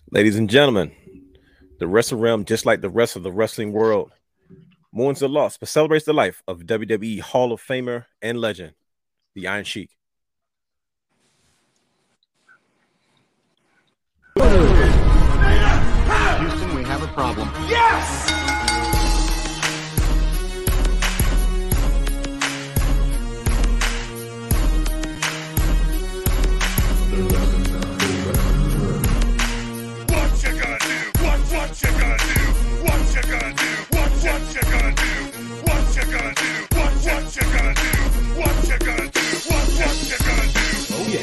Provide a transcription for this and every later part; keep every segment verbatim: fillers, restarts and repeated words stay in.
Ladies and gentlemen, the wrestling realm, just like the rest of the wrestling world, mourns the loss but celebrates the life of W W E Hall of Famer and legend, the Iron Sheik. Houston, we have a problem. Yes! What you gonna do? What, what you gonna do? What you gonna do? What, what you gonna do? What you gonna do? What, what you gonna do? What you gonna do? What, what you gonna do? Oh, yeah.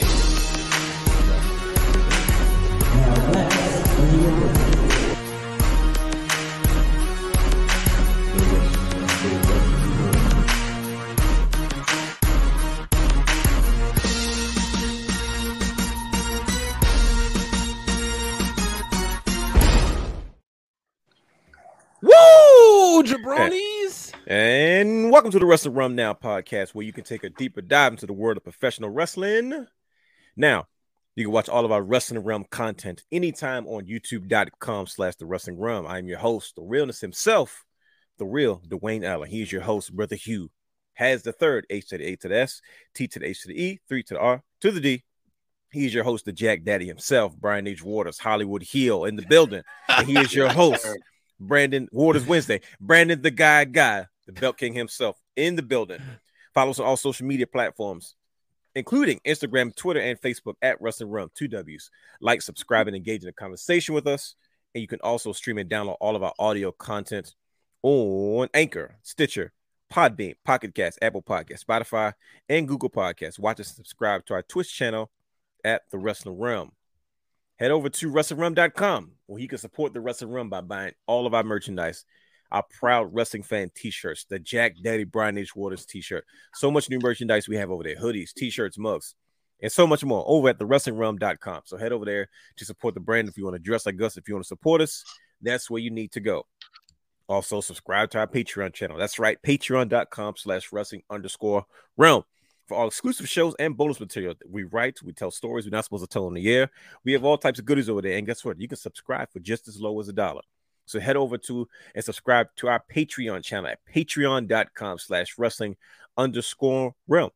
Woo, jabronis! And welcome to the Wrestle Rum Now podcast, where you can take a deeper dive into the world of professional wrestling. Now, you can watch all of our Wrestling Realm content anytime on youtube.com slash the Wrestling Realm. I'm your host, the realness himself, the real Dwayne Allen. He's your host, Brother Hugh. Has the third, H to the A to the S, T to the H to the E, three to the R to the D. He's your host, the Jack Daddy himself, Brian H. Waters, Hollywood Heel in the building. And he is your host, Brandon Waters Wednesday. Brandon, the guy, guy, the Belt King himself in the building. Follow us on all social media platforms, including Instagram, Twitter, and Facebook at Wrestling Realm, two W's. Like, subscribe, and engage in the conversation with us. And you can also stream and download all of our audio content on Anchor, Stitcher, Podbean, Pocket Cast, Apple Podcasts, Spotify, and Google Podcasts. Watch us subscribe to our Twitch channel at The Wrestling Realm. Head over to wrestling realm dot com, where you can support the Wrestling Realm by buying all of our merchandise, our proud wrestling fan t-shirts, the Jack Daddy Brian H. Waters t-shirt. So much new merchandise we have over there, hoodies, t-shirts, mugs, and so much more over at the wrestling realm dot com. So head over there to support the brand. If you want to dress like us, if you want to support us, that's where you need to go. Also, subscribe to our Patreon channel. That's right, patreon.com slash wrestling underscore realm. For all exclusive shows and bonus material that we write, we tell stories we're not supposed to tell on the air. We have all types of goodies over there. And guess what? You can subscribe for just as low as a dollar. So head over to and subscribe to our Patreon channel at patreon.com slash wrestling underscore realm.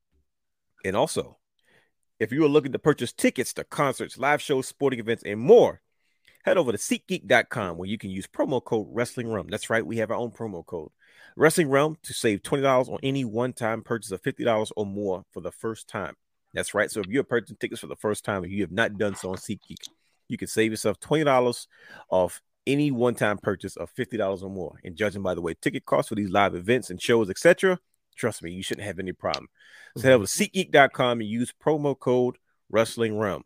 And also, if you are looking to purchase tickets to concerts, live shows, sporting events, and more, head over to SeatGeek dot com, where you can use promo code Wrestling Realm. That's right, we have our own promo code, Wrestling Realm, to save twenty dollars on any one-time purchase of fifty dollars or more for the first time. That's right. So if you're purchasing tickets for the first time and you have not done so on SeatGeek, you can save yourself twenty dollars off any one-time purchase of fifty dollars or more. And judging by the way ticket costs for these live events and shows, et cetera, trust me, you shouldn't have any problem. So head over to SeatGeek dot com and use promo code Wrestling Realm.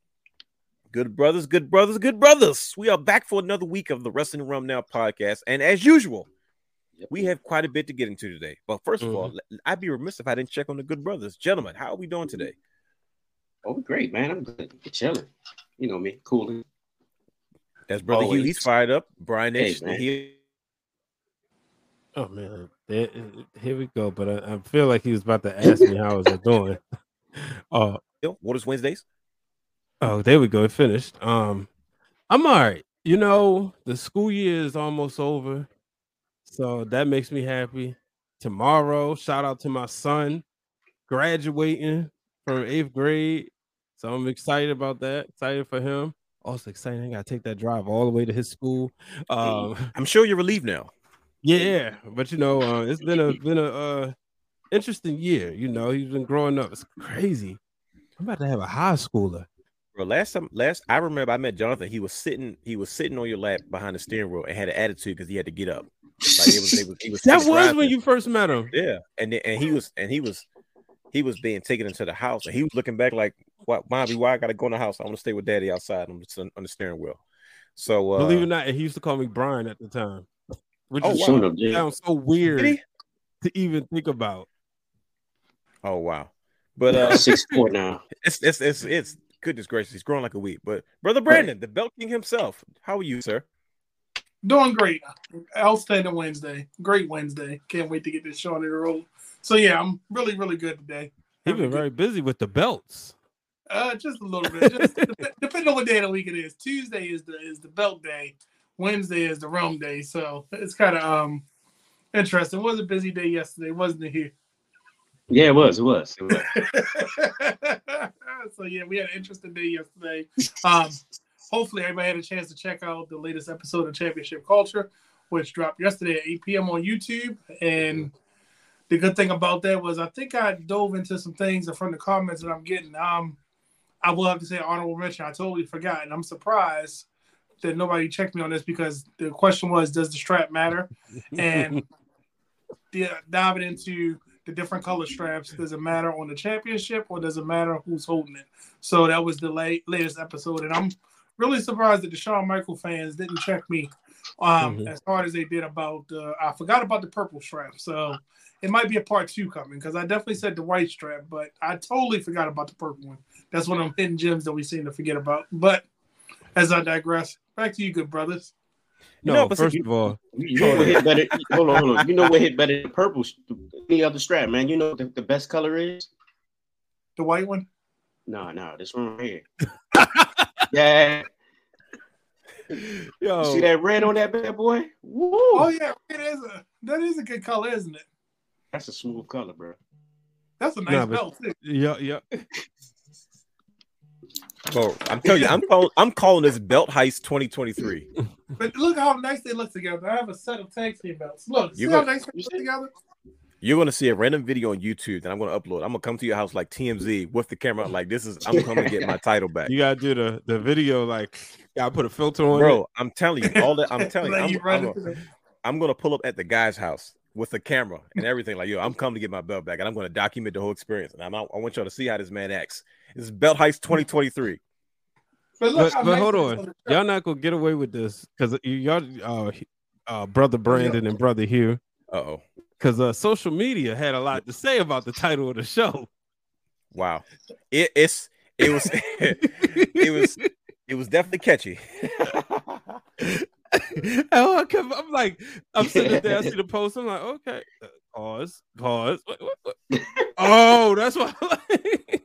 Good brothers, good brothers, good brothers. We are back for another week of the Wrestling Realm Now podcast. And as usual, we have quite a bit to get into today. But first mm-hmm. of all, I'd be remiss if I didn't check on the good brothers. Gentlemen, how are we doing today? Oh, great, man. I'm good. Chilling. You know me, cooling. That's Brother Always. Hugh. He's fired up. Brian hey, H. He... Oh, man. There, here we go. But I, I feel like he was about to ask me how was I doing. uh, what is Wednesdays? Oh, there we go. It finished. Um, I'm all right. You know, the school year is almost over, so that makes me happy. Tomorrow, shout out to my son graduating from eighth grade. So I'm excited about that. Excited for him. Also excited. I got to take that drive all the way to his school. Um, I'm sure you're relieved now. Yeah, but you know, uh, it's been a been a uh, interesting year. You know, he's been growing up. It's crazy. I'm about to have a high schooler. Bro, last time, last I remember I met Jonathan. He was sitting, he was sitting on your lap behind the steering wheel and had an attitude because he had to get up. Like it was, it was, he was that was when you first met him. Yeah, and and he was, and he was, he was being taken into the house, and he was looking back like, "What, Mommy? Why I gotta go in the house? I want to stay with Daddy outside on the, on the steering wheel." So, uh, believe it or not, he used to call me Brian at the time, which oh, is wow. sounds so weird to even think about. Oh wow! But uh, six four now. It's it's it's it's. Goodness gracious, he's growing like a weed. But Brother Brandon, the Belt King himself, how are you, sir? Doing great. Outstanding Wednesday. Great Wednesday. Can't wait to get this show on the road. So yeah, I'm really, really good today. He's been very busy with the belts. Uh, just a little bit. Just dep- depending on what day of the week it is. Tuesday is the is the belt day. Wednesday is the rum day. So it's kind of um interesting. It was a busy day yesterday, wasn't it? Here. Yeah, it was. It was. It was. So yeah, we had an interesting day yesterday. Um, hopefully everybody had a chance to check out the latest episode of Championship Culture, which dropped yesterday at eight p.m. on YouTube. And the good thing about that was I think I dove into some things from the comments that I'm getting. Um, I will have to say honorable mention. I totally forgot, and I'm surprised that nobody checked me on this because the question was, does the strap matter? And yeah, diving into the different color straps, does it matter on the championship or does it matter who's holding it? So that was the late, latest episode, and I'm really surprised that the Shawn Michael fans didn't check me um, mm-hmm. as hard as they did about. Uh, I forgot about the purple strap, so it might be a part two coming because I definitely said the white strap, but I totally forgot about the purple one. That's one of them hidden gems that we seem to forget about. But as I digress, back to you, good brothers. No, no but first you, of all, you know what hit better. Hold on, hold on. You know what hit better than purple? Any other strap, man? You know what the, the best color is? The white one? No, no, this one right here. Yeah. Yo. You see that red on that bad boy? Woo! Oh yeah, it is a that is a good color, isn't it? That's a smooth color, bro. That's a nice nah, belt too. Yeah, yeah. Bro, I'm telling you, I'm calling, I'm calling this Belt Heist twenty twenty-three. But look how nice they look together. I have a set of tag team belts. Look, see You how go- nice they look together? You're gonna see a random video on YouTube that I'm gonna upload. I'm gonna come to your house like T M Z with the camera. Like this is, I'm coming to get my title back, You gotta do the, the video like gotta put a filter on bro. it. I'm telling you, all that. I'm telling you, Like I'm, you run I'm, into gonna, the- I'm gonna pull up at the guy's house with the camera and everything. Like yo, I'm coming to get my belt back, and I'm gonna document the whole experience. And I'm, I want y'all to see how this man acts. This is Belt Heist twenty twenty-three. But, look But, how but nice hold it is on, the strap. y'all not gonna get away with this because y'all, uh, uh, brother Brandon and brother Hugh, Uh oh. because uh, social media had a lot to say about the title of the show. Wow. It, it's it was it was it was definitely catchy. Oh, I kept, I'm like, I'm sitting there, I see the post, I'm like, okay, uh, pause, pause. What, what, what? Oh, that's why. I'm like...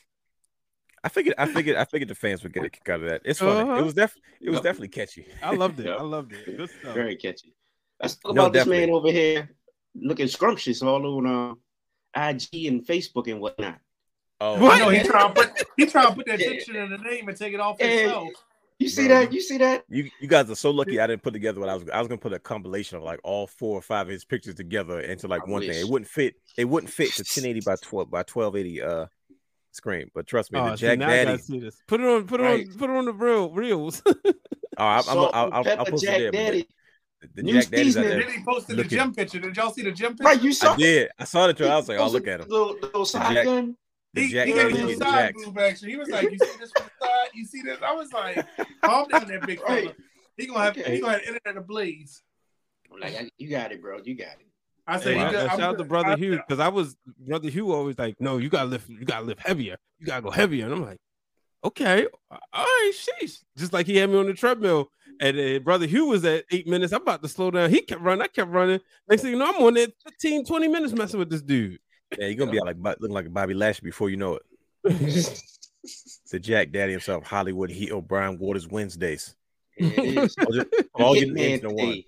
I figured I figured I figured the fans would get a kick out of that. It's funny. Uh-huh. It was def it was Yep. definitely catchy. I loved it. Yeah. I loved it. Good stuff. Very catchy. Let's talk No, about this definitely. man over here looking scrumptious all on uh, I G and Facebook and whatnot. Oh, What? I know he trying to put he trying to put that Yeah. diction in the name and take it off Hey. himself. You see Bro. that? You see that? You you guys are so lucky I didn't put together what I was I was gonna put a compilation of like all four or five of his pictures together into like I one wish. thing. It wouldn't fit. It wouldn't fit the ten eighty by twelve by twelve eighty uh screen. But trust me, Oh, the see, Jack now I Daddy. gotta see this. Put it on, put it Right. on, put it on the real reels. Oh, I, I'm, Salt I'll, and I'll, I'll, pepper I'll post Jack it there. but Daddy. The, the New Jack Daddy's out seasoning. And there. then he posted Looking- the gym picture. Did y'all see the gym picture? Right, you saw I did. I saw the trailer. I was like, oh, look at him. Little, little side Jack- gun. The He, Jack he Daddy's gave me getting some side jacked. boob action. He was like, "You see this from the side? You see this?" I was like, "Calm down, that big fella. Right. He gonna have Okay. he gonna have internet ablaze." I'm like, I- you got it, bro. You got it. I Hey, said, Wow. you now, got- I'm shout out to good. brother I- Hugh because I was brother Hugh always like, no, you gotta lift, you gotta lift heavier, you gotta go heavier, and I'm like, okay, all right, sheesh. Just like he had me on the treadmill, and uh, brother Hugh was at eight minutes. I'm about to slow down. He kept running, I kept running. Next thing you know, I'm on there fifteen, twenty minutes messing with this dude. Yeah, you're gonna be like Bo- looking like Bobby Lashley before you know it. The Jack Daddy himself, Hollywood Heat O'Brien Waters Wednesdays. It is. All, just, all getting Hitman into one. today.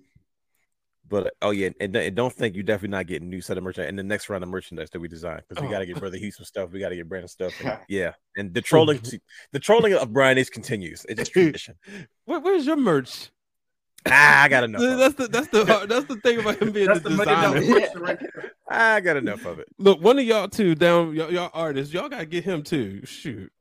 But oh yeah, and, and don't think you definitely not getting new set of merchandise in the next round of merchandise that we design because we Oh. got to get Brother Hugh some stuff. We got to get Brandon stuff. And, yeah, and the trolling, the trolling of Brian H continues. It's just tradition. Where, where's your merch? Ah, I got enough. Of That's it. the that's the that's the thing about him being That's the the million dollar designer. question right there. I got enough of it. Look, one of y'all two down, y'all, y'all artists, y'all gotta get him too. Shoot.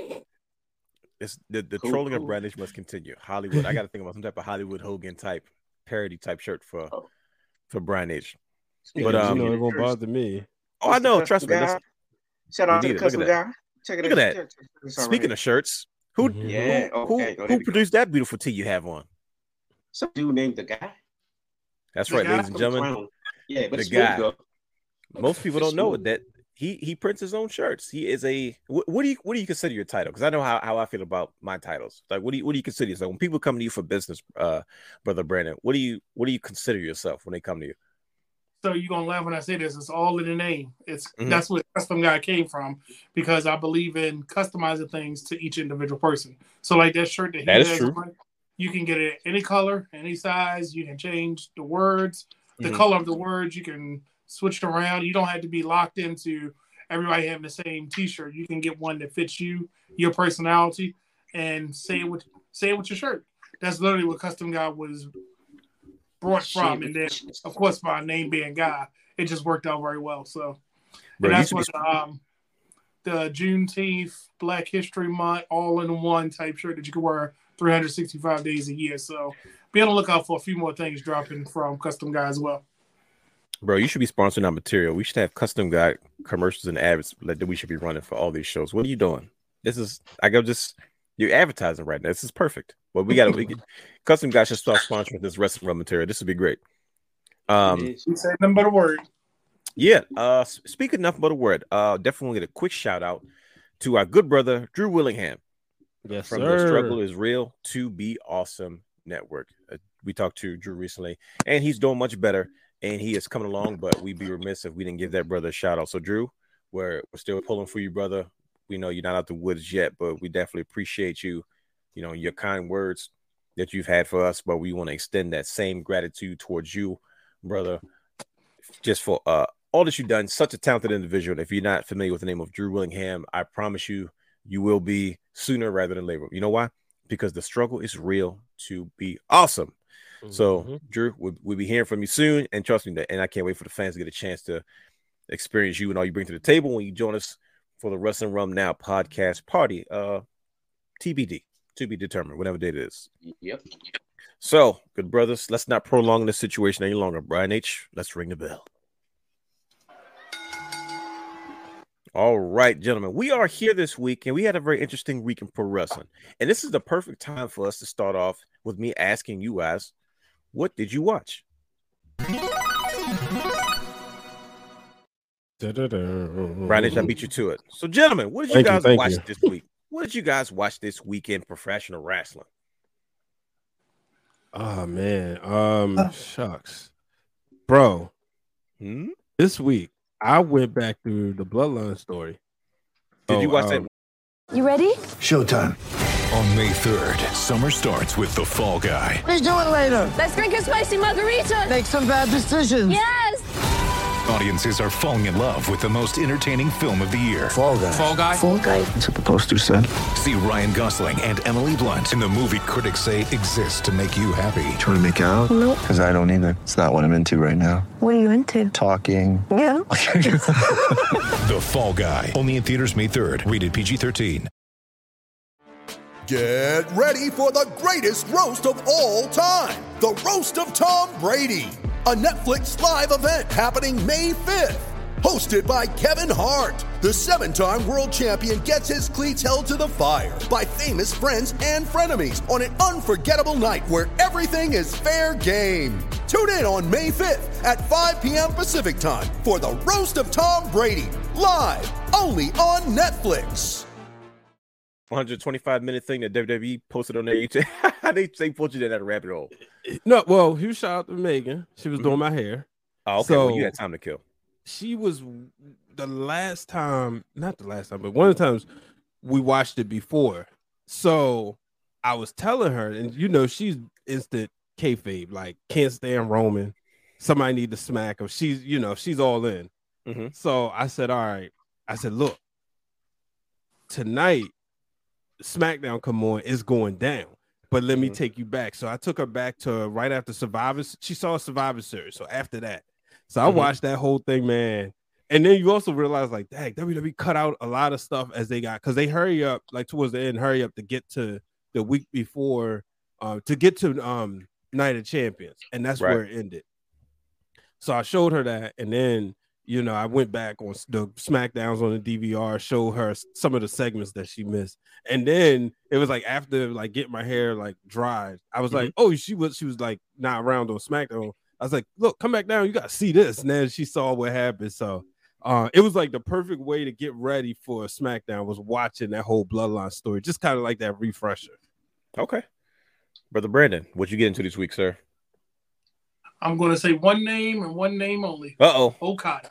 It's the, the Cool, trolling cool. of Brian H must continue. Hollywood. I got to think about some type of Hollywood Hogan type parody type shirt for Oh. for Brian H. Speaking But, of um, you know, it Jimmy won't Curtis, bother me. Oh, I know. Custom Trust me. guy. Listen, Shout out We to need the it. Look at custom that. guy. Check it Look out. at that. Check- check this out speaking right of shirts, who Mhm. Yeah, who, okay. who, Oh, there who we go. produced that beautiful tee you have on? Some dude named the guy. That's The right, guy? ladies and gentlemen. Clown. Yeah, but The it's smooth, guy. though. Most people It's don't know smooth. that he he prints his own shirts. He is a what, what do you what do you consider your title? Because I know how, how I feel about my titles. Like what do you what do you consider yourself when people come to you for business, uh, brother Brandon? What do you what do you consider yourself when they come to you? So you're gonna laugh when I say this. It's all in the name. It's Mhm. That's where Custom Guy came from, because I believe in customizing things to each individual person. So like that shirt that he That is has true. on, you can get it any color, any size. You can change the words, the Mhm. color of the words. You can switch it around. You don't have to be locked into everybody having the same T-shirt. You can get one that fits you, your personality, and say it with say it with your shirt. That's literally what Custom Guy was brought from, and then of course my name being Guy, it just worked out very well. So, Bro, and you that's should be- what um the Juneteenth, Black History Month, all in one type shirt that you can wear three hundred sixty-five days a year. So, be on the lookout for a few more things dropping from Custom Guy as well. Bro, you should be sponsoring our material. We should have Custom Guy commercials and ads like, that we should be running for all these shows. What are you doing? This is I go just you're advertising right now. This is perfect. Well, we got to we get, Custom Guy should start sponsoring this wrestling run material. This would be great. Um, You say nothing but a word. yeah. Uh, s- speaking nothing but a word. Uh, definitely get a quick shout out to our good brother Drew Willingham Yes, from sir. the Struggle Is Real to Be Awesome Network. Uh, we talked to Drew recently, and he's doing much better. And he is coming along, but we'd be remiss if we didn't give that brother a shout out. So, Drew, we're, we're still pulling for you, brother. We know you're not out the woods yet, but we definitely appreciate you, you know, your kind words that you've had for us. But we want to extend that same gratitude towards you, brother, just for uh, all that you've done. Such a talented individual. If you're not familiar with the name of Drew Willingham, I promise you, you will be sooner rather than later. You know why? Because the struggle is real to be awesome. So, Mhm. Drew, we'll, we'll be hearing from you soon, and trust me, that, and I can't wait for the fans to get a chance to experience you and all you bring to the table when you join us for the Wrestling Rum Now podcast party. Uh, T B D, to be determined, whatever date it is. Yep. So, good brothers, let's not prolong this situation any longer. Brian H., let's ring the bell. All right, gentlemen, we are here this week, and we had a very interesting week in pro wrestling. And this is the perfect time for us to start off with me asking you guys, what did you watch? Brian H., I beat you to it. So, gentlemen, what did you Thank you, guys thank watch you. this week? What did you guys watch this week in professional wrestling? Oh man, um, shucks, bro. Hmm? This week I went back through the Bloodline story. Did you Oh, watch um, that? You ready? Showtime. On May third, summer starts with The Fall Guy. Let's do it later. Let's drink a spicy margarita. Make some bad decisions. Yes. Audiences are falling in love with the most entertaining film of the year. Fall guy. Fall Guy? Fall guy. That's what the poster said. See Ryan Gosling and Emily Blunt in the movie critics say exists to make you happy. Trying to make it out? Nope. Because I don't either. It's not what I'm into right now. What are you into? Talking. Yeah. The Fall Guy. Only in theaters May third. Rated P G thirteen. Get ready for the greatest roast of all time, the Roast of Tom Brady, a Netflix live event happening May fifth. Hosted by Kevin Hart, the seven-time world champion gets his cleats held to the fire by famous friends and frenemies on an unforgettable night where everything is fair game. Tune in on May fifth at five p.m. Pacific time for the Roast of Tom Brady, live only on Netflix. one hundred twenty-five minute thing that W W E posted on their YouTube. they they put you in that rabbit hole. No, well, huge shout out to Megan. She was doing my hair. Oh, okay. So- well, you had time to kill. She was the last time, not the last time, but one of the times we watched it before. So I was telling her, and you know, she's instant kayfabe, like can't stand Roman. Somebody need to smack her. She's, you know, she's all in. Mhm. So I said, all right. I said, look, tonight SmackDown come on, it's going down. But let me Mhm. take you back. So I took her back to right after Survivor. She saw Survivor Series. So after that, so I Mhm. watched that whole thing, man. And then you also realize, like, dang, W W E cut out a lot of stuff as they got, because they hurry up, like towards the end, hurry up to get to the week before, uh, to get to um Night of Champions, and that's Right. where it ended. So I showed her that, and then you know I went back on s- the SmackDowns on the D V R, showed her s- some of the segments that she missed, and then it was like after like getting my hair like dried, I was like, oh, she was she was like not around on SmackDown. I was like, look, come back down, you gotta see this. And then she saw what happened. So uh, it was like the perfect way to get ready for SmackDown was watching that whole Bloodline story, just kind of like that refresher. Okay. Brother Brandon, what'd you get into this week, sir? I'm going to say one name and one name only. Uh-oh. Okada.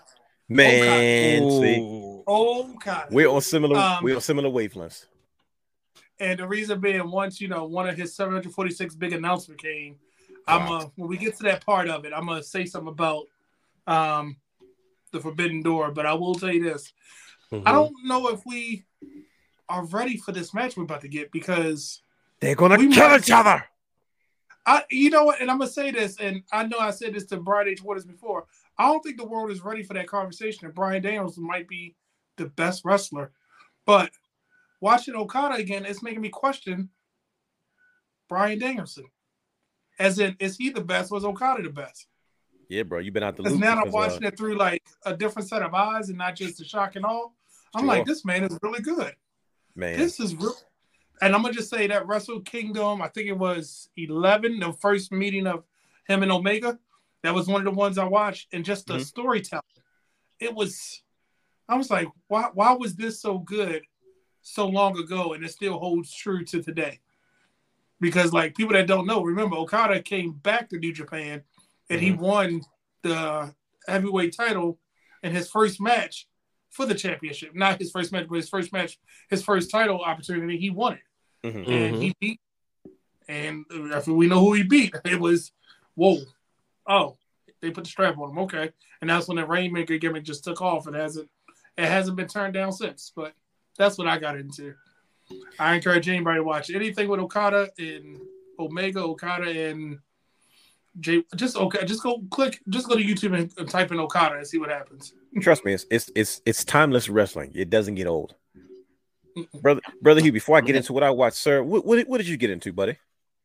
Man, Okada. see. Okada. We're on similar Um, we're on similar wavelengths. And the reason being, once, you know, one of his seven hundred forty-six big announcement came, Wow. I'm uh, when we get to that part of it, I'm going to say something about um, the Forbidden Door. But I will tell you this. Mm-hmm. I don't know if we are ready for this match we're about to get because they're going to kill each other. I, you know what? And I'm going to say this, and I know I said this to Brian H. Waters before. I don't think the world is ready for that conversation. And Bryan Danielson might be the best wrestler. But watching Okada again, it's making me question Bryan Danielson. As in, is he the best? Was Okada the best? Yeah, bro, you've been out the loop. Because now I'm watching uh, it through like a different set of eyes and not just the shock and awe. I'm sure. like, this man is really good. Man. This is real. And I'm going to just say that Wrestle Kingdom, I think it was eleven, the first meeting of him and Omega. That was one of the ones I watched. And just the mm-hmm. storytelling. It was, I was like, why, why was this so good so long ago? And it still holds true to today. Because, like, people that don't know, remember, Okada came back to New Japan and mm-hmm. he won the heavyweight title in his first match for the championship. Not his first match, but his first match, his first title opportunity, he won it. Mm-hmm. And mm-hmm. he beat, and after we know who he beat, it was, whoa, oh, they put the strap on him, okay. And that's when the Rainmaker gimmick just took off. It hasn't, it hasn't been turned down since, but that's what I got into. I encourage anybody to watch anything with Okada and Omega, Okada and Jay. Just okay, just go click, just go to YouTube and, and type in Okada and see what happens. Trust me, it's it's it's it's timeless wrestling. It doesn't get old, brother. Brother Hugh, before I get into what I watched, sir, what what, what did you get into, buddy?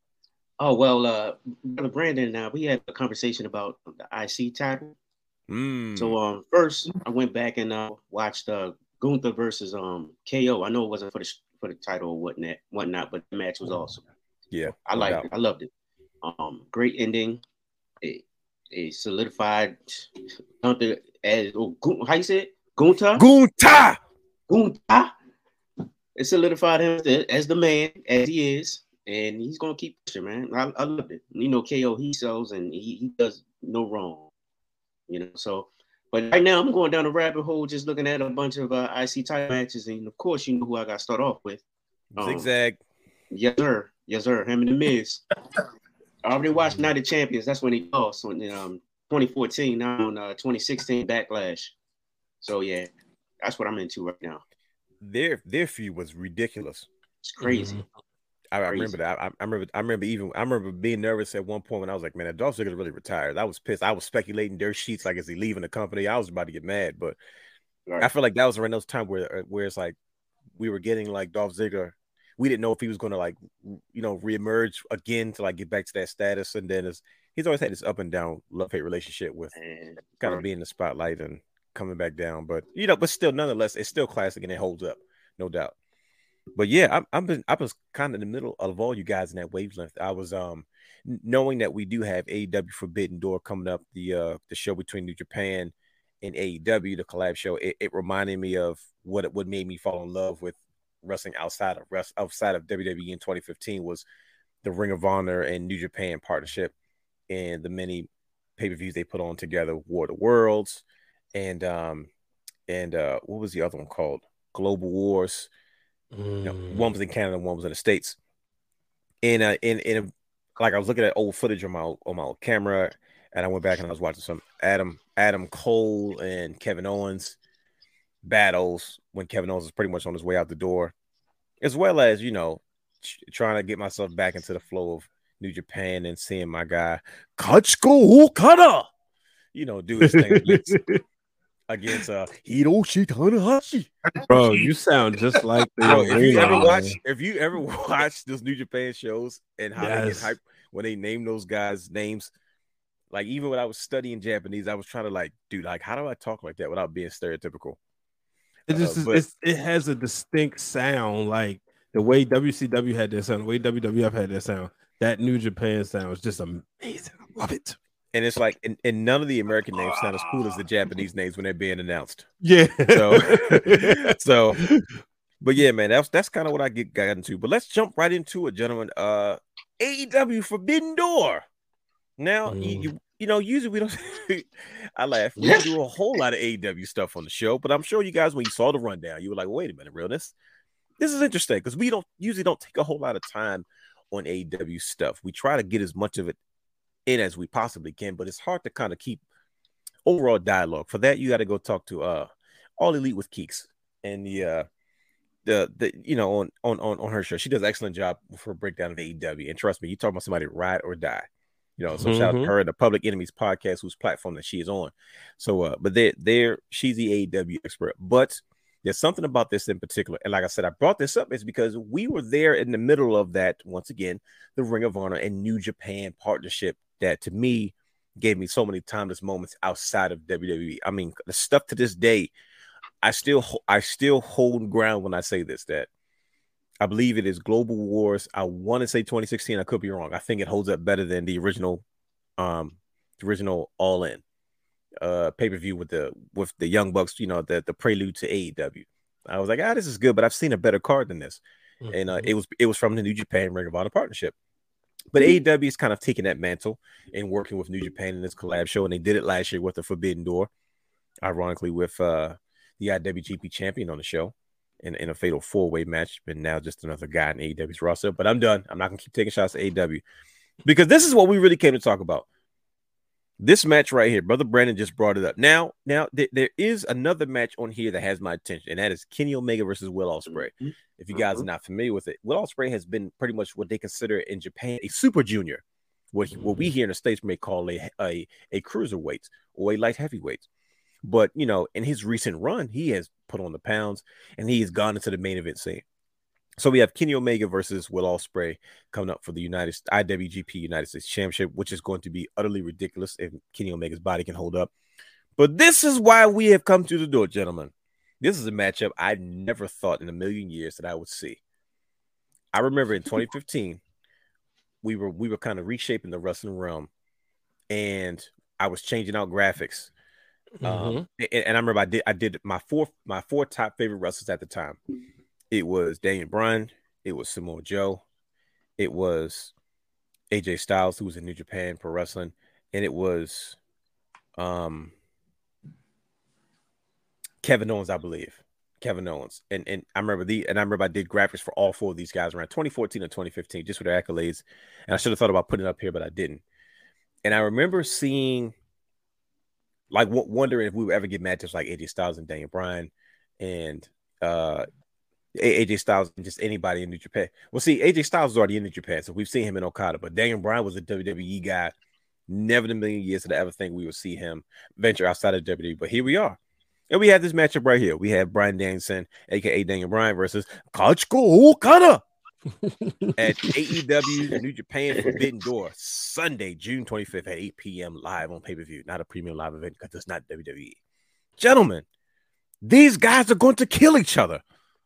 Oh well, uh, brother Brandon and uh, we had a conversation about the I C title. Mm. So um, first I went back and uh, watched uh, Gunther versus um K O. I know it wasn't for the for the title or whatnot, whatnot, but the match was awesome. Yeah, I liked no it. I loved it. Um, great ending. It, it solidified Gunther as oh, how you say it? Gunther. Gunther. Gunther. It solidified him as the man as he is, and he's gonna keep pushing, man. I, I loved it. You know, K O he sells and he, he does no wrong. You know, so. But right now, I'm going down a rabbit hole just looking at a bunch of uh, I C title matches. And, of course, you know who I got to start off with. Um, Zigzag. Yes, sir. Yes, sir. Him and The Miz. I already watched Night of Champions. That's when he lost in um, twenty fourteen, now on uh, twenty sixteen Backlash. So, yeah, that's what I'm into right now. Their their feud was ridiculous. It's crazy. Mm-hmm. I, I remember that. I, I remember. I remember even. I remember being nervous at one point when I was like, "Man, Dolph Ziggler really retired." I was pissed. I was speculating dirt sheets like, "Is he leaving the company?" I was about to get mad, but right. I feel like that was around those time where, where it's like we were getting like Dolph Ziggler. We didn't know if he was going to like, you know, reemerge again to like get back to that status. And then it's, he's always had this up and down love hate relationship with and, kind right. of being in the spotlight and coming back down. But you know, but still, nonetheless, it's still classic and it holds up, no doubt. But yeah, I, I've been I was kind of in the middle of all you guys in that wavelength. I was um knowing that we do have A E W Forbidden Door coming up, the uh the show between New Japan and A E W, the collab show. It, it reminded me of what it what made me fall in love with wrestling outside of rest outside of W W E in twenty fifteen was the Ring of Honor and New Japan partnership and the many pay-per-views they put on together, War of the Worlds and um and uh what was the other one called? Global Wars. You know, one was in Canada, one was in the States. And uh, in in like I was looking at old footage on my on my old camera, and I went back and I was watching some Adam Adam Cole and Kevin Owens battles when Kevin Owens was pretty much on his way out the door, as well as you know trying to get myself back into the flow of New Japan and seeing my guy Kazuchika Okada, you know, do his thing. against, against uh, Hiroshi Tanahashi. Bro, you sound just like the Bro, if you ever watch if you ever watch those New Japan shows and how yes. they get hyped when they name those guys' names, like even when I was studying Japanese, I was trying to like, dude, like how do I talk like that without being stereotypical? It just uh, but, it's, it has a distinct sound, like the way W C W had their sound, the way W W F had their sound. That New Japan sound is just amazing. I love it. And it's like, and, and none of the American names sound as cool as the Japanese names when they're being announced. Yeah. So, so, but yeah, man, that's that's kind of what I get got into. But let's jump right into it, gentlemen. Uh, A E W Forbidden Door. Now, mm. you, you you know, usually we don't. I laugh. We don't do a whole lot of A E W stuff on the show, but I'm sure you guys, when you saw the rundown, you were like, "Wait a minute, realness. This is interesting," because we don't usually don't take a whole lot of time on A E W stuff. We try to get as much of it in as we possibly can, but it's hard to kind of keep overall dialogue. For that, you got to go talk to uh All Elite with Keeks and the uh the the you know on on on on her show. She does an excellent job for a breakdown of A E W, and trust me, you talk about somebody ride or die. You know, so mm-hmm. shout out to her, the Public Enemies podcast, whose platform that she is on. So, uh, but they're there, she's the A E W expert. But there's something about this in particular, and like I said, I brought this up is because we were there in the middle of that. Once again, the Ring of Honor and New Japan partnership that to me gave me so many timeless moments outside of W W E. I mean, the stuff to this day, I still I still hold ground when I say this, that I believe it is Global Wars. I want to say twenty sixteen. I could be wrong. I think it holds up better than the original, um, the original All In uh pay-per-view with the with the Young Bucks, you know, the the prelude to A E W. I was like, ah, this is good, but I've seen a better card than this. Mm-hmm. And uh, it was it was from the New Japan Ring of Honor partnership. But A E W is kind of taking that mantle and working with New Japan in this collab show, and they did it last year with the Forbidden Door, ironically with uh the I W G P champion on the show in, in a fatal four-way match, but now just another guy in A E W's roster. But I'm done. I'm not gonna keep taking shots at A E W because this is what we really came to talk about. This match right here, Brother Brandon just brought it up. Now, now th- there is another match on here that has my attention, and that is Kenny Omega versus Will Ospreay. Mm-hmm. If you guys mm-hmm. are not familiar with it, Will Ospreay has been pretty much what they consider in Japan a super junior, what, he, what we here in the States may call a, a, a cruiserweight or a light heavyweight. But, you know, in his recent run, he has put on the pounds, and he has gone into the main event scene. So we have Kenny Omega versus Will Ospreay coming up for the United I W G P United States Championship, which is going to be utterly ridiculous if Kenny Omega's body can hold up. But this is why we have come to the door, gentlemen. This is a matchup I never thought in a million years that I would see. I remember in twenty fifteen, we were we were kind of reshaping the wrestling realm, and I was changing out graphics. Mm-hmm. Um, and, and I remember I did I did my four my four top favorite wrestlers at the time. It was Daniel Bryan, it was Samoa Joe, it was A J Styles, who was in New Japan Pro Wrestling, and it was um, Kevin Owens, I believe. Kevin Owens. And and I remember the and I remember I did graphics for all four of these guys around twenty fourteen or twenty fifteen, just for their accolades. And I should have thought about putting it up here, but I didn't. And I remember seeing, like, w- wondering if we would ever get matchups like A J Styles and Daniel Bryan and uh A J Styles and just anybody in New Japan. Well, see, A J Styles is already in New Japan, so we've seen him in Okada, but Daniel Bryan was a W W E guy. Never in a million years did I ever think we would see him venture outside of W W E, but here we are. And we have this matchup right here. We have Bryan Danielson, a k a. Daniel Bryan, versus Kazuchika Okada at A E W New Japan Forbidden Door, Sunday, June twenty-fifth at eight p.m. live on pay-per-view. Not a premium live event because it's not W W E. Gentlemen, these guys are going to kill each other.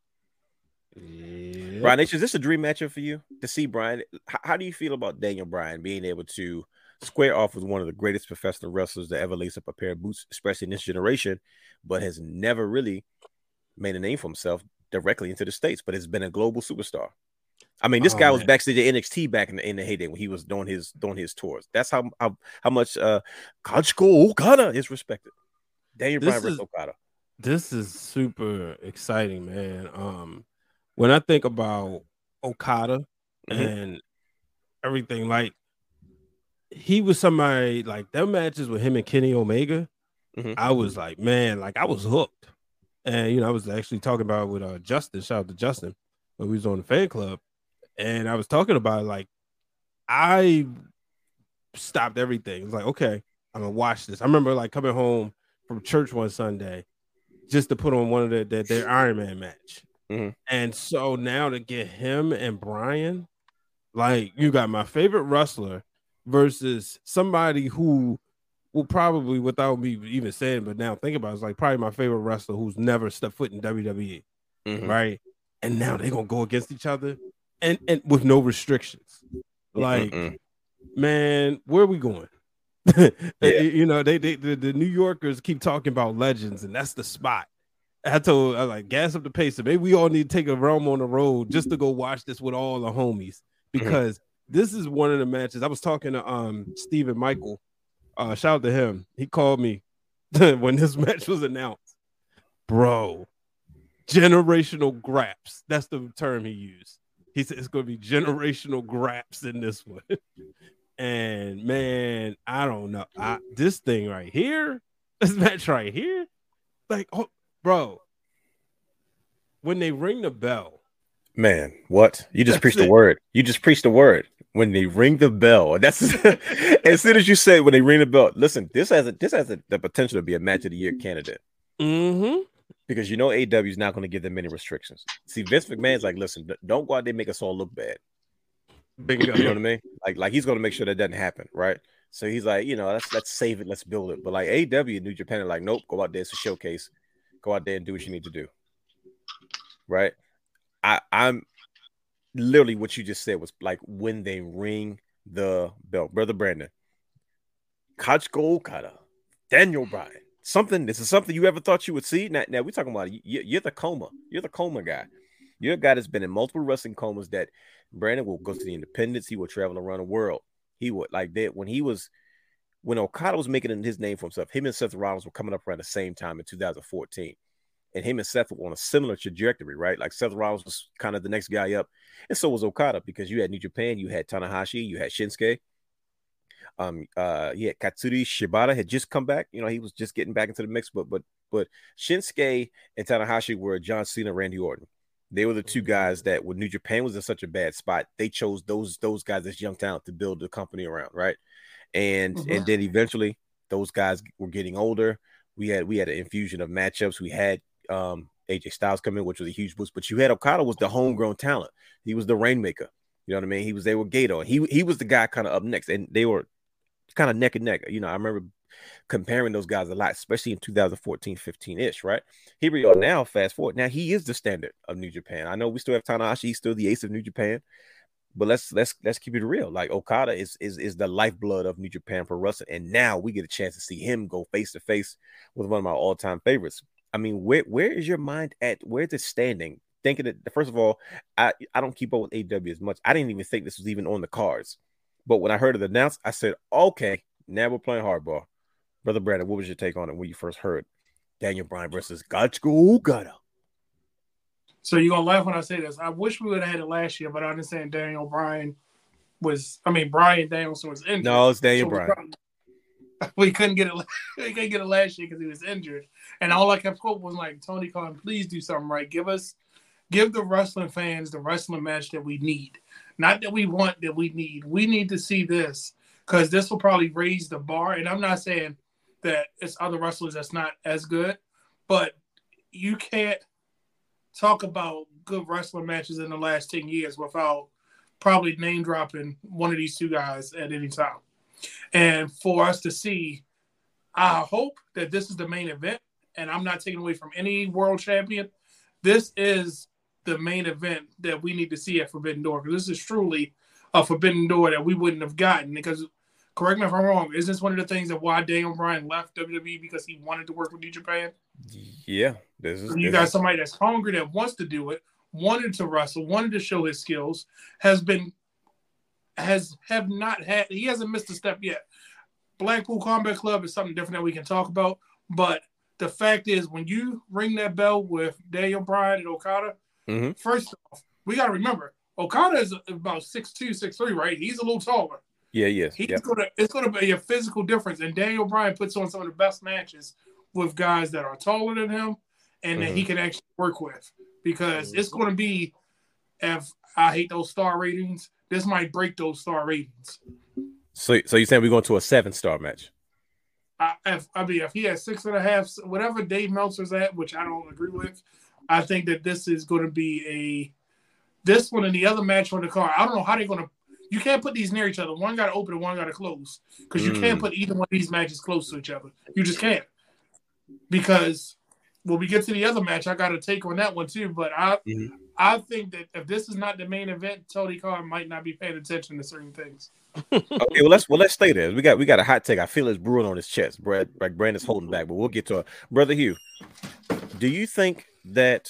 Yep. Brian H, is this a dream matchup for you to see Brian? How, how do you feel about Daniel Bryan being able to square off with one of the greatest professional wrestlers to ever lace up a pair of boots, especially in this generation, but has never really made a name for himself directly into the States, but has been a global superstar? I mean, this oh, guy man. was backstage at N X T back in the, in the heyday when he was doing his doing his tours. That's how how, how much uh, Kazuchika Okada is respected. Daniel Bryan versus Okada. This is super exciting, man. Um. When I think about Okada mm-hmm. and everything, like, he was somebody, like, them matches with him and Kenny Omega, mm-hmm. I was like, man, like, I was hooked. And, you know, I was actually talking about it with uh, Justin, shout out to Justin, when we was on the fan club, and I was talking about, like, I stopped everything. It was like, okay, I'm going to watch this. I remember, like, coming home from church one Sunday just to put on one of the, the, their Iron Man match. Mm-hmm. And so now to get him and Brian, like, you got my favorite wrestler versus somebody who will probably, without me even saying, but now think about it, it's like probably my favorite wrestler who's never stepped foot in W W E, mm-hmm. right? And now they're gonna go against each other and, and with no restrictions. Like, Mm-mm. man, where are we going? yeah. You know, they, they the, the New Yorkers keep talking about legends, and that's the spot. I told I was like, gas up the pace. So maybe we all need to take a realm on the road just to go watch this with all the homies, because mm-hmm. this is one of the matches. I was talking to um Stephen Michael Uh, shout out to him. He called me when this match was announced. Bro, generational graps. That's the term he used. He said it's going to be generational graps in this one. And man, I don't know. I, this thing right here, this match right here, like, oh, bro, when they ring the bell. Man, what? You just preached the word. You just preached the word. When they ring the bell. That's as soon as you say when they ring the bell. Listen, this has a, this has a, the potential to be a match of the year candidate. Mm-hmm. Because you know A E W is not going to give them any restrictions. See, Vince McMahon's like, listen, don't go out there and make us all look bad. Bingo. You know what I mean? Like, like he's going to make sure that doesn't happen, right? So he's like, you know, let's let's save it, let's build it. But like A E W and New Japan are like, nope, go out there, it's a showcase. Go out there and do what you need to do. Right? I, I'm literally what you just said was like when they ring the bell. Brother Brandon, Kazuchika Okada, Daniel Bryan. Something, this is something you ever thought you would see. Now, now we're talking about you, you're the coma. You're the coma guy. You're a guy that's been in multiple wrestling comas that Brandon will go to the independents. He will travel around the world. He would like that when he was, when Okada was making his name for himself, him and Seth Rollins were coming up around the same time in two thousand fourteen. And him and Seth were on a similar trajectory, right? Like Seth Rollins was kind of the next guy up. And so was Okada because you had New Japan, you had Tanahashi, you had Shinsuke. Um, uh, yeah, Katsuri Shibata had just come back. You know, he was just getting back into the mix, but but but Shinsuke and Tanahashi were John Cena, Randy Orton. They were the two guys that when New Japan was in such a bad spot, they chose those those guys as young talent to build the company around, right? And mm-hmm. and then eventually those guys were getting older. We had we had an infusion of matchups. We had um A J Styles come in, which was a huge boost, but you had Okada was the homegrown talent. He was the Rainmaker. You know what I mean? He was there with Gato. He he was the guy kind of up next, and they were kind of neck and neck. You know, I remember comparing those guys a lot, especially in two thousand fourteen, fifteen-ish, right? Here we are now, fast forward. Now he is the standard of New Japan. I know we still have Tanahashi, he's still the ace of New Japan, but let's let's let's keep it real. Like Okada is is is the lifeblood of New Japan for wrestling, and now we get a chance to see him go face to face with one of my all-time favorites. I mean, where where is your mind at? Where's it standing? Thinking that, first of all, I, I don't keep up with A E W as much. I didn't even think this was even on the cards. But when I heard it announced, I said, okay, now we're playing hardball. Brother Brandon, what was your take on it when you first heard Daniel Bryan versus Kazuchika Okada? So you're going to laugh when I say this. I wish we would have had it last year, but I understand Daniel Bryan was, I mean, Bryan Danielson was injured. No, it's Daniel so Bryan. We, probably, we couldn't get it we couldn't get it last year because he was injured. And all I kept quoting was like, Tony Khan, please do something right. Give us, give the wrestling fans the wrestling match that we need. Not that we want, that we need. We need to see this because this will probably raise the bar. And I'm not saying that it's other wrestlers that's not as good, but you can't talk about good wrestling matches in the last ten years without probably name dropping one of these two guys at any time. And for us to see, I hope that this is the main event, and I'm not taking away from any world champion. This is the main event that we need to see at Forbidden Door, because this is truly a Forbidden Door that we wouldn't have gotten. Because, correct me if I'm wrong, is this one of the things that why Daniel Bryan left W W E because he wanted to work with New Japan? Yeah, this is. You this got is... somebody that's hungry, that wants to do it, wanted to wrestle, wanted to show his skills, has been, has have not had, he hasn't missed a step yet. Blackpool Combat Club is something different that we can talk about, but the fact is, when you ring that bell with Daniel Bryan and Okada, mm-hmm. first off, we got to remember, Okada is about six two, six three, right? He's a little taller. Yeah, yes. He's yep. gonna, it's going to be a physical difference, and Daniel Bryan puts on some of the best matches with guys that are taller than him and mm-hmm. that he can actually work with, because mm-hmm. it's going to be, if I hate those star ratings, this might break those star ratings. So, so you're saying we're going to a seven-star match? I, if, I mean, if he has six and a half, whatever Dave Meltzer's at, which I don't agree with, I think that this is going to be a this one and the other match on the card. I don't know how they're going to. You can't put these near each other. One got to open and one got to close, because you mm. can't put either one of these matches close to each other. You just can't. Because when we get to the other match, I got to take on that one too. But I, mm-hmm. I think that if this is not the main event, Tony Khan might not be paying attention to certain things. Okay, well let's well let's stay there. We got we got a hot take. I feel it's brewing on his chest. Brad, like Brandon's holding back, but we'll get to it. Brother Hugh, do you think that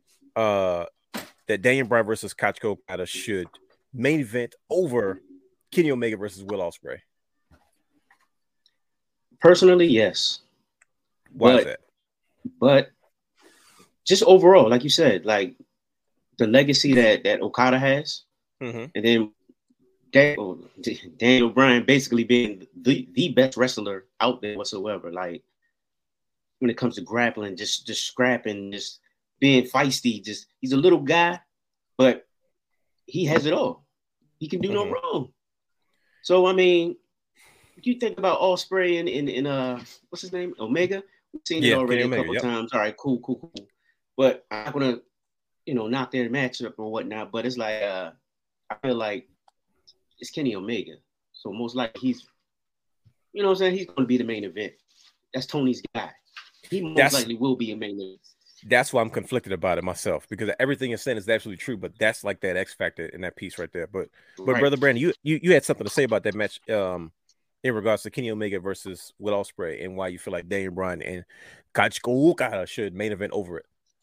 uh that Daniel Bryan versus Kazuchika Okada should main event over Kenny Omega versus Will Ospreay? Personally, yes. Why but, is that? But just overall, like you said, like the legacy that that Okada has, mm-hmm. and then Daniel, Daniel Bryan basically being the, the best wrestler out there whatsoever. Like when it comes to grappling, just just scrapping, just being feisty. Just he's a little guy, but he has it all. He can do mm-hmm. no wrong. So I mean, you think about Ospreay and in, in uh what's his name? Omega. We've seen yeah, it already Kenny a couple Omega, yep. times. All right, cool, cool, cool. But I'm not gonna, you know, knock their matchup or whatnot. But it's like uh I feel like it's Kenny Omega. So most likely he's, you know what I'm saying, he's gonna be the main event. That's Tony's guy. He most that's, likely will be a main event. That's why I'm conflicted about it myself, because everything you're saying is absolutely true, but that's like that X factor in that piece right there. But but right. Brother Brandon, you, you you had something to say about that match um in regards to Kenny Omega versus Will Ospreay, and why you feel like Daniel Bryan and Kazuchika should main event over it.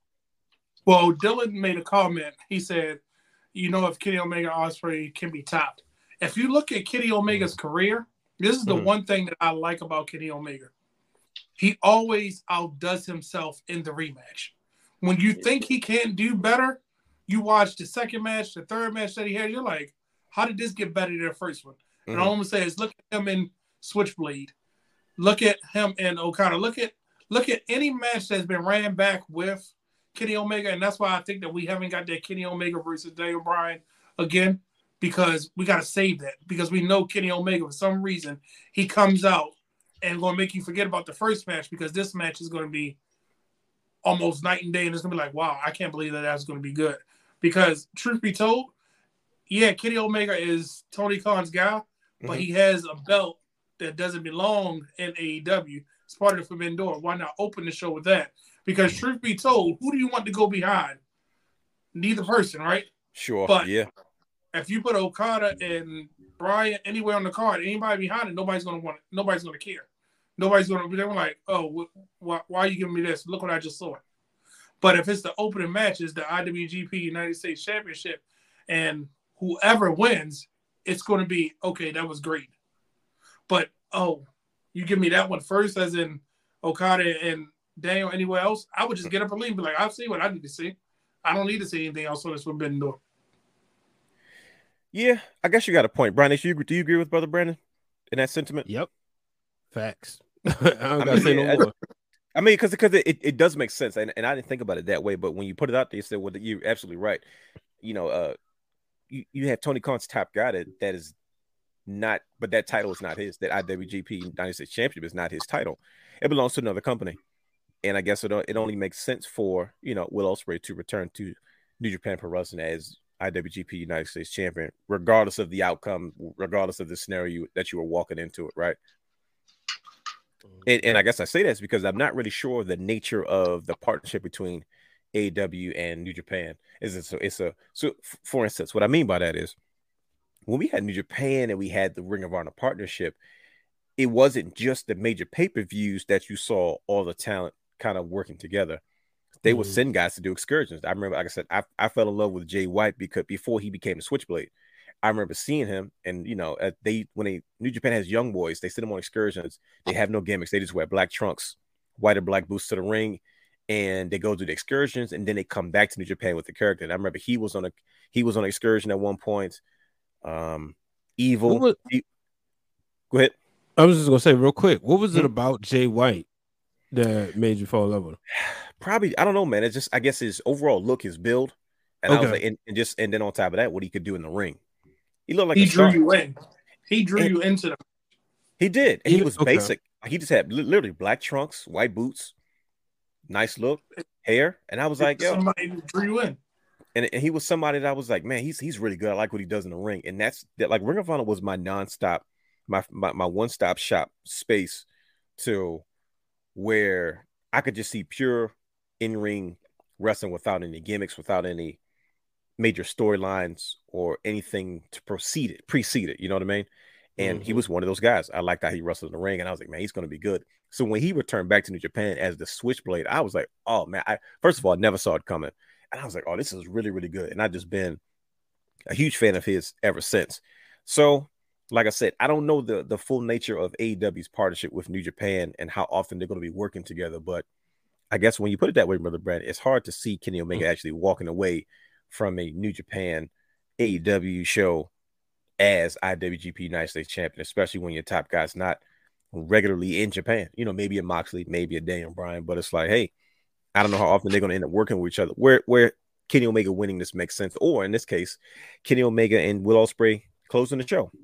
Well, Dylan made a comment. He said, you know, if Kenny Omega Ospreay can be topped. If you look at Kenny Omega's mm-hmm. career, this is the mm-hmm. one thing that I like about Kenny Omega. He always outdoes himself in the rematch. When you think he can't do better, you watch the second match, the third match that he had, you're like, how did this get better than the first one? Mm-hmm. And all I'm going to say is look at him in Switchblade. Look at him in Okada. Look at look at any match that's been ran back with Kenny Omega, and that's why I think that we haven't got that Kenny Omega versus Daniel Bryan again, because we got to save that, because we know Kenny Omega, for some reason, he comes out and going to make you forget about the first match, because this match is going to be almost night and day, and it's going to be like, wow, I can't believe that that's going to be good. Because truth be told, yeah, Kenny Omega is Tony Khan's guy, mm-hmm. but he has a belt that doesn't belong in A E W. It's part of the Forbidden Door. Why not open the show with that? Because truth be told, who do you want to go behind? Neither person, right? Sure, but yeah. If you put Okada and Bryan anywhere on the card, anybody behind it, nobody's going to want it. Nobody's going to care. Nobody's going to be there like, oh, wh- why are you giving me this? Look what I just saw. But if it's the opening match, it's the I W G P United States Championship, and whoever wins, it's going to be, okay, that was great. But, oh, you give me that one first, as in Okada and Daniel anywhere else, I would just get up and leave and be like, I've seen what I need to see. I don't need to see anything else on this Forbidden Door. Yeah, I guess you got a point. Brandon, do you, do you agree with Brother Brandon in that sentiment? Yep. Facts. I don't I gotta mean, say no more. I mean, because because it, it does make sense, and, and I didn't think about it that way, but when you put it out there, you said, well, you're absolutely right. You know, uh, you, you have Tony Khan's top guy that, that is not, but that title is not his. That I W G P United States Championship is not his title. It belongs to another company. And I guess it, it only makes sense for, you know, Will Ospreay to return to New Japan Pro Wrestling as I W G P United States Champion, regardless of the outcome, regardless of the scenario that you were walking into it, right? And, and I guess I say this because I'm not really sure the nature of the partnership between A E W and New Japan. Is it so? It's a so. For instance, what I mean by that is when we had New Japan and we had the Ring of Honor partnership, it wasn't just the major pay-per-views that you saw all the talent kind of working together. They mm-hmm. would send guys to do excursions. I remember, like I said, I, I fell in love with Jay White because before he became a Switchblade, I remember seeing him, and you know, they when they New Japan has young boys, they send them on excursions. They have no gimmicks. They just wear black trunks, white or black boots to the ring, and they go do the excursions, and then they come back to New Japan with the character. And I remember he was on a he was on an excursion at one point. Um, Evil. Was, he, go ahead. I was just gonna say real quick, what was mm-hmm. it about Jay White that made you fall in love with him? Probably, I don't know, man. It's just, I guess his overall look, his build, and okay. I was like, and, and just, and then on top of that, what he could do in the ring. He looked like he a drew star. you in. He drew and, you into the. He did, and he, he was okay. basic. He just had literally black trunks, white boots, nice look, hair, and I was like, yo, somebody drew you in. And, and he was somebody that I was like, man, he's he's really good. I like what he does in the ring, and that's that. Like Ring of Honor was my nonstop, my my, my one stop shop space to where I could just see pure in ring wrestling without any gimmicks, without any major storylines or anything to proceed it, precede it. You know what I mean? And mm-hmm. he was one of those guys. I liked how he wrestled in the ring, and I was like, man, he's going to be good. So when he returned back to New Japan as the Switchblade, I was like, oh man, I first of all I never saw it coming, and I was like, oh, this is really really good, and I've just been a huge fan of his ever since. So like I said, I don't know the the full nature of A E W's partnership with New Japan and how often they're going to be working together. But I guess when you put it that way, Brother Brad, it's hard to see Kenny Omega actually walking away from a New Japan A E W show as I W G P United States champion, especially when your top guy's not regularly in Japan. You know, maybe a Moxley, maybe a Daniel Bryan, but it's like, hey, I don't know how often they're going to end up working with each other. Where where Kenny Omega winning this makes sense, or in this case, Kenny Omega and Will Ospreay closing the show.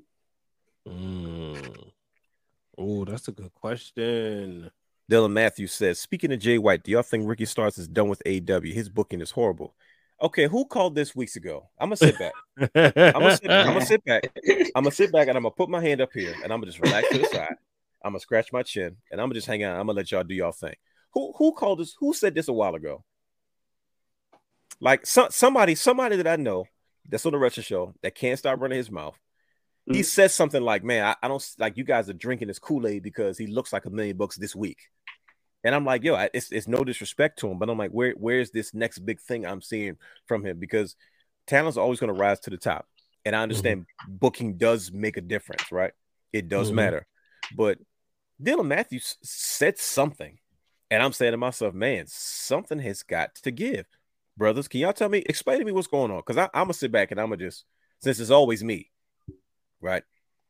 Mm. Oh, that's a good question. Dylan Matthews says, speaking of Jay White, do y'all think Ricky Starks is done with A E W? His booking is horrible. Okay, who called this weeks ago? I'm gonna sit back. I'm gonna sit, I'm gonna sit back. I'm gonna sit back and I'm gonna put my hand up here and I'm gonna just relax to the side. I'm gonna scratch my chin and I'm gonna just hang out. I'm gonna let y'all do y'all thing. Who who called this? Who said this a while ago? Like some, somebody, somebody that I know that's on the Wrestling Show that can't stop running his mouth. Mm-hmm. He says something like, man, I, I don't like you guys are drinking his Kool-Aid because he looks like a million bucks this week. And I'm like, yo, it's, it's no disrespect to him, but I'm like, where where's this next big thing I'm seeing from him? Because talent's always going to rise to the top. And I understand mm-hmm. booking does make a difference, right? It does mm-hmm. matter. But Dylan Matthews said something. And I'm saying to myself, man, something has got to give. Brothers, can y'all tell me, explain to me what's going on? Because I'm going to sit back and I'm going to just, since it's always me, right?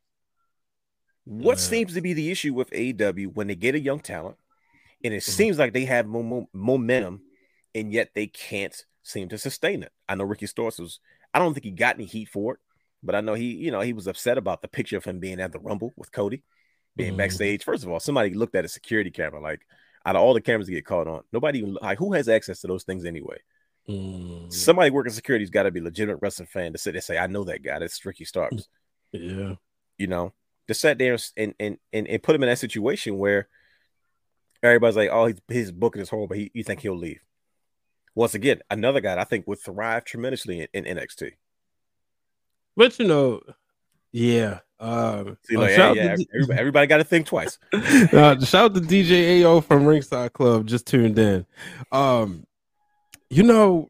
What yeah. seems to be the issue with A E W when they get a young talent? And it mm-hmm. seems like they have mo- momentum, and yet they can't seem to sustain it. I know Ricky Starks was, I don't think he got any heat for it, but I know he, you know, he was upset about the picture of him being at the Rumble with Cody, being mm-hmm. backstage. First of all, somebody looked at a security camera. Like, out of all the cameras that get caught on, nobody even, like, who has access to those things anyway? Mm-hmm. Somebody working security's got to be a legitimate wrestling fan to sit there and say, I know that guy. That's Ricky Starks. Yeah. You know, to sit there and, and, and, and put him in that situation where everybody's like, oh, his, his booking is horrible. He, you think he'll leave? Once again, another guy that I think would thrive tremendously in, in N X T. But, you know, yeah. Um, See, like, uh, yeah, yeah D- everybody, everybody got to think twice. uh, shout out to D J A O from Ringside Club, just tuned in. Um, you know,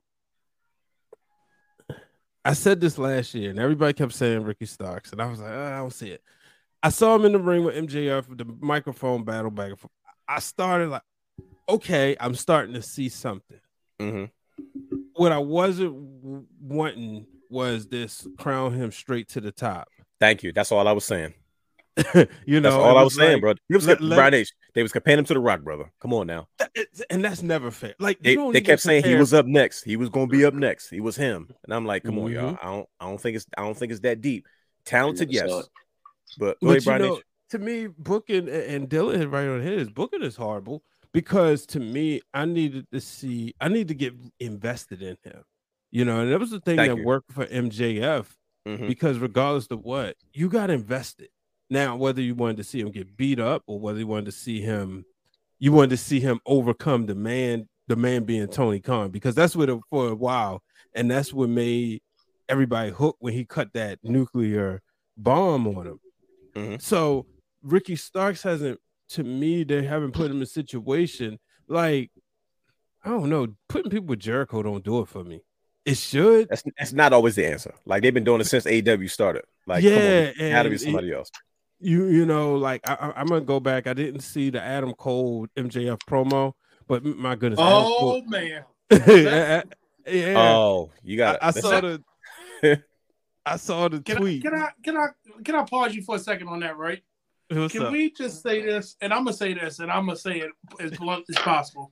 I said this last year, and everybody kept saying Ricky Starks, and I was like, oh, I don't see it. I saw him in the ring with M J F, the microphone battle back and forth. I started like, okay, I'm starting to see something. Mm-hmm. What I wasn't w- wanting was this crown him straight to the top. Thank you. That's all I was saying. you know, that's all I was saying, like, bro. He was let, let, Age. They was comparing him to The Rock, brother. Come on now. And that's never fair. Like they, they kept saying compare. He was up next. He was going to be up next. He was him, and I'm like, come mm-hmm. on, y'all. I don't, I don't think it's, I don't think it's that deep. Talented, yes, but, but ahead, you know, to me, booking and Dylan hit right on his booking is horrible because to me, I needed to see, I need to get invested in him, you know, and that was the thing Thank that you. worked for M J F mm-hmm. because regardless of what, you got invested. Now, whether you wanted to see him get beat up or whether you wanted to see him, you wanted to see him overcome the man, the man being Tony Khan, because that's what it, for a while, and that's what made everybody hooked when he cut that nuclear bomb on him. Mm-hmm. So Ricky Starks hasn't, to me, they haven't put him in a situation like, I don't know, putting people with Jericho don't do it for me. It should. That's, that's not always the answer. Like they've been doing it since A E W started. Like, yeah, come on, it had to be somebody it, else. You you know, like I, I, I'm gonna go back. I didn't see the Adam Cole M J F promo, but my goodness, oh man, yeah, yeah. Oh, you got. I, I saw the. I saw the can tweet. I, can I can I can I pause you for a second on that? Right? What's can up? we just say this? And I'm gonna say this, and I'm gonna say it as blunt as possible.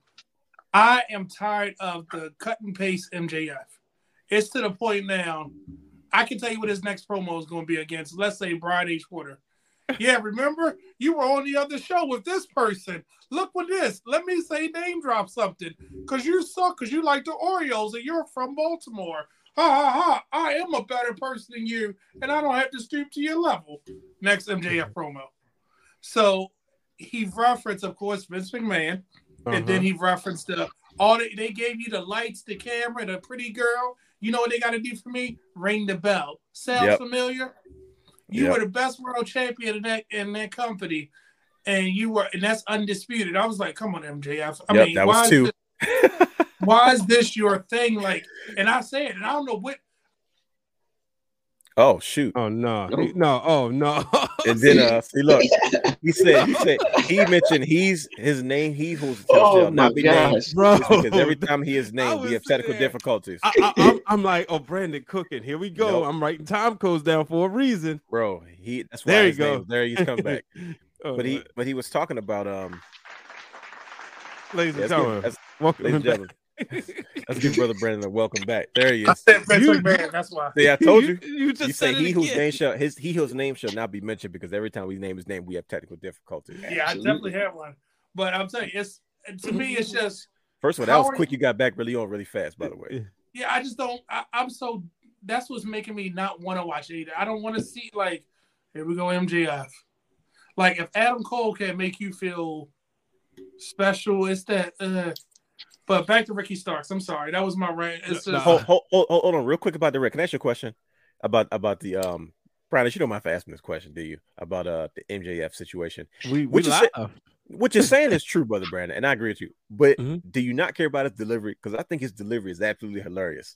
I am tired of the cut and paste M J F. It's to the point now. I can tell you what his next promo is going to be against. Let's say Brian H. Porter. Yeah, remember you were on the other show with this person. Look what this. Let me say name drop something because you suck because you like the Orioles and you're from Baltimore. Ha ha ha! I am a better person than you, and I don't have to stoop to your level. Next M J F promo. So he referenced, of course, Vince McMahon, uh-huh. and then he referenced the all they, they gave you the lights, the camera, the pretty girl. You know what they got to do for me? Ring the bell. Sounds yep. familiar? You yep. were the best world champion in that in that company, and you were, and that's undisputed. I was like, come on, M J F. I yep, mean, that why was two. Is this, why is this your thing? Like, and I say it, and I don't know what. Oh shoot! Oh no, he, no, oh no. And then uh, see, look, he said, he said, he mentioned he's his name. He holds the title Oh, shall not my be gosh. named, Bro. because every time he is I named, we was have technical sitting there. difficulties. I, I, I'm, I'm like, oh, Brandon Cooking. Here we go. Nope. I'm writing time codes down for a reason. Bro, he that's why There you his go. name, there he's come back. Oh, But he but he was talking about um ladies and let's gentlemen, give, let's, welcome ladies him and back. gentlemen, let's give brother Brandon a welcome back. There he I is. said Vince You- McMahon. That's why. See, I told you. You, you just You said say it he whose again. name shall his he whose name shall not be mentioned, because every time we name his name, we have technical difficulties. Yeah, I definitely have one. But I'm telling you, it's to me, it's just First of all, that was How are quick. You got back really on really fast, by the way. yeah. I just don't. I, I'm so. That's what's making me not want to watch either. I don't want to see like, here we go, M J F. Like if Adam Cole can make you feel special, it's that. Uh, but back to Ricky Starks. I'm sorry, that was my rant. It's No, just, Hold, hold, hold, hold on, real quick about the Rick. Can I ask you a question about about the um? Brian, you don't mind for asking this question, do you? About uh the M J F situation. We, we What you, live. say, what you're saying is true, brother Brandon, and I agree with you. But Mhm. do you not care about his delivery? Because I think his delivery is absolutely hilarious.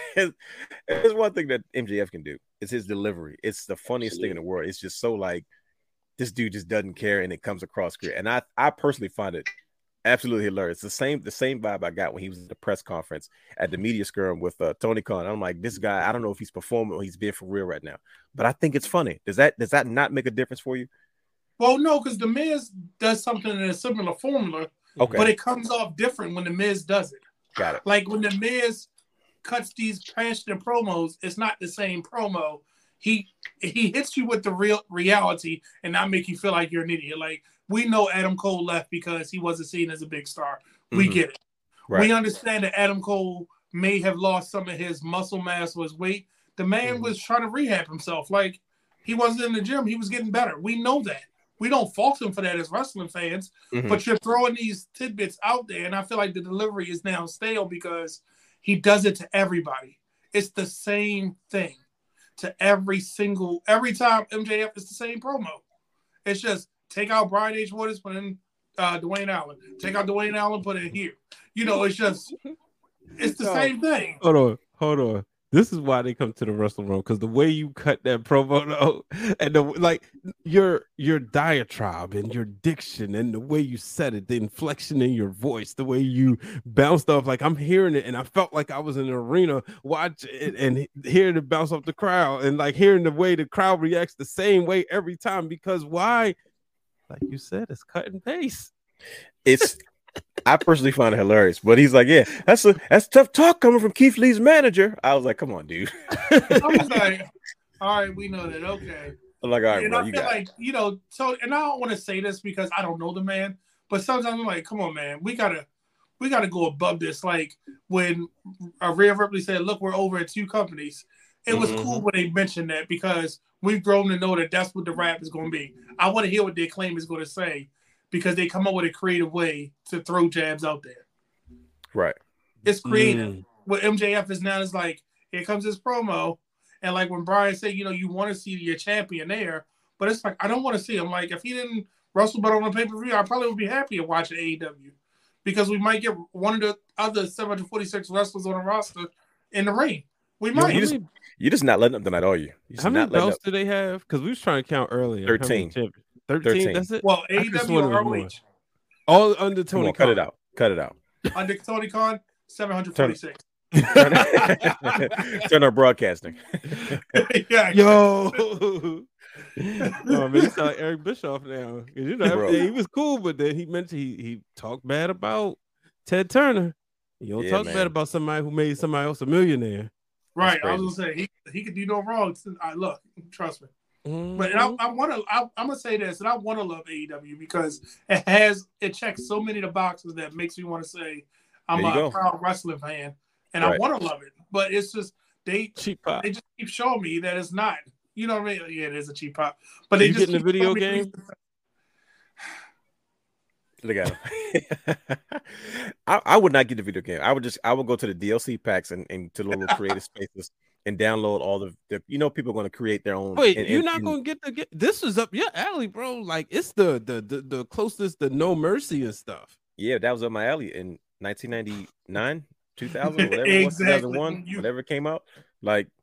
There's one thing that M J F can do. It's his delivery. It's the funniest thing in the world. It's just so like this dude just doesn't care, and it comes across great. And I, I personally find it absolutely hilarious. The same, the same vibe I got when he was at the press conference at the media scrum with uh, Tony Khan. I'm like, this guy, I don't know if he's performing or he's being for real right now, but I think it's funny. Does that does that not make a difference for you? well, no, because the Miz does something in a similar formula, Okay, but it comes off different when the Miz does it. got it. Like when the Miz cuts these passionate promos, it's not the same promo. He he hits you with the real reality and not make you feel like you're an idiot. Like we know Adam Cole left because he wasn't seen as a big star. We Mhm. get it. Right. We understand that Adam Cole may have lost some of his muscle mass or his weight. The man Mhm. was trying to rehab himself. Like he wasn't in the gym. He was getting better. We know that. We don't fault him for that as wrestling fans. Mhm. But you're throwing these tidbits out there, and I feel like the delivery is now stale because he does it to everybody. It's the same thing to every single every time M J F is the same promo. It's just take out Brian H. Waters, put in uh, Dwayne Allen. Take out Dwayne Allen, put it here. You know, it's just it's the same thing. Hold on, hold on. This is why they come to the wrestling room, because the way you cut that promo, though, and the like, your your diatribe and your diction and the way you said it, the inflection in your voice, the way you bounced off, like I'm hearing it, and I felt like I was in an arena watch it and hearing it bounce off the crowd, and like hearing the way the crowd reacts the same way every time. Because why? Like you said, it's cut and paste. It's I personally find it hilarious, but he's like, yeah, that's a that's tough talk coming from Keith Lee's manager. I was like, come on, dude. I was like, all right, we know that. Okay. I'm like, all right, and bro, I you feel got like, you know, so and I don't want to say this because I don't know the man, but sometimes I'm like, come on, man, we gotta we gotta go above this. Like when uh, Rhea Ripley said, look, we're over at two companies. It was Mhm. cool when they mentioned that because we've grown to know that that's what the rap is going to be. I want to hear what their claim is going to say because they come up with a creative way to throw jabs out there. right. It's creative. Mm. What M J F is now is like, here comes this promo. And like when Brian said, you know, you want to see your champion there, but it's like, I don't want to see him. Like if he didn't wrestle but on a pay-per-view, I probably would be happy watching A E W because we might get one of the other seven hundred forty-six wrestlers on the roster in the ring. We might. You just you're just not letting up tonight, are you? You're just How many not letting belts up. do they have? Because we was trying to count earlier. How many thirteen. champions? thirteen. thirteen. That's it. well, I could've A E W sworn it or was R O more. H? All under Come Tony on, cut Khan. it out. Cut it out. Under Tony Khan, seven hundred forty-six. Turn, turn our broadcasting. yeah. Yo. Oh man, he sound like Eric Bischoff now. 'Cause, you know, Bro. he was cool, but then he mentioned he he talked bad about Ted Turner. You don't Yeah, talk man. bad about somebody who made somebody else a millionaire. Right. I crazy. was gonna say he, he could do no wrong. I look, trust me. Mhm. But and I, I want to. I'm gonna say this, and I want to love A E W because it has it checks so many of the boxes that makes me want to say I'm There you a go. proud wrestling fan, and I Right. want to love it. But it's just they Cheap pop. they just keep showing me that it's not. You know what I mean? Yeah, it is a cheap pop. But they You just getting a keep video showing me game? reasons- Look at him. I, I would not get the video game. I would just I would go to the D L C packs and, and to the little creative spaces and download all the, the you know people are going to create their own. Wait, and, you're and- not and- gonna get the get this is up your alley, bro. Like it's the the the, the closest to No Mercy and stuff. Yeah, that was up my alley in nineteen ninety-nine, two thousand, whatever it was, Exactly. two thousand one, You- whatever came out. Like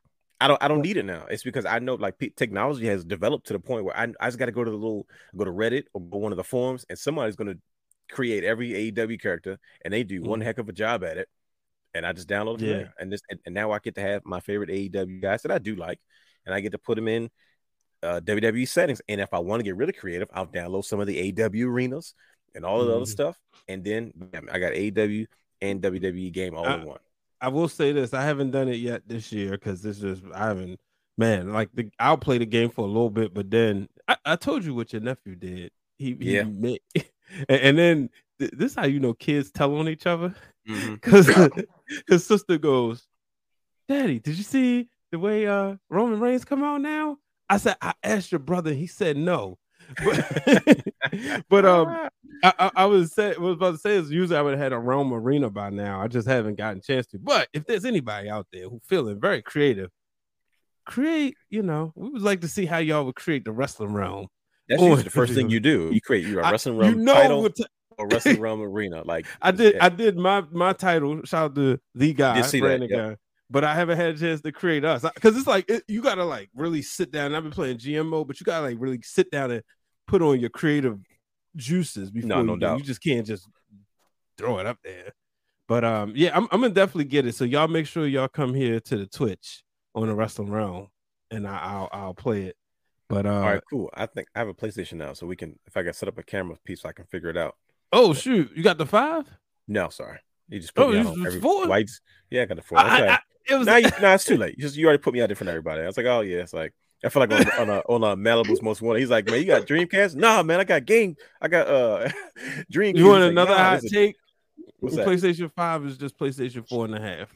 I don't I don't need it now. It's because I know like p- technology has developed to the point where I, I just got to go to the little go to Reddit or go one of the forums, and somebody's going to create every A E W character, and they do mm. one heck of a job at it. And I just download it, yeah. and this and, and now I get to have my favorite A E W guys that I do like, and I get to put them in uh, W W E settings. And if I want to get really creative, I'll download some of the A E W arenas and all of the mm. other stuff, and then I got A E W and W W E game all I, in one. I will say this: I haven't done it yet this year because this is I haven't. Man, like the I'll play the game for a little bit, but then I, I told you what your nephew did. He, he yeah, made, and, and then th- this is how you know kids tell on each other because mm-hmm. his sister goes, "Daddy, did you see the way uh Roman Reigns come out now?" I said, "I asked your brother." He said no, but but um. I, I, I was say was about to say is usually I would have had a Rome Arena by now. I just haven't gotten a chance to. But if there's anybody out there who feeling very creative, create, you know, we would like to see how y'all would create the wrestling realm. That's or, usually the first thing you do. You create you a wrestling realm you know title t- or wrestling realm arena. Like I did, yeah. I did my my title. Shout out to the guy, Brandon that, yep. guy. But I haven't had a chance to create us because it's like it, you gotta like really sit down. I've been playing G M O, but you gotta like really sit down and put on your creative juices before no, no you, doubt. You just can't just throw it up there. But um, yeah, I'm, I'm gonna definitely get it. So y'all make sure y'all come here to the Twitch on the Wrestling Realm, and I, I'll I'll play it. But uh, all right, cool. I think I have a PlayStation now, so we can if I can set up a camera piece, I can figure it out. Oh but, shoot, you got the five? No, sorry, you just put oh, me out on every four? Lights. Yeah, I got the four. Okay. I, I, it was... now, you, now it's too late. You just you already put me out there for everybody. I was like, oh yeah, it's like. I feel like on, on, a, on a Malibu's Most Wanted. He's like, man, you got Dreamcast? Nah, man, I got game. I got uh Dreamcast. You want like, another nah, hot take? What's PlayStation Five is just PlayStation Four and a half.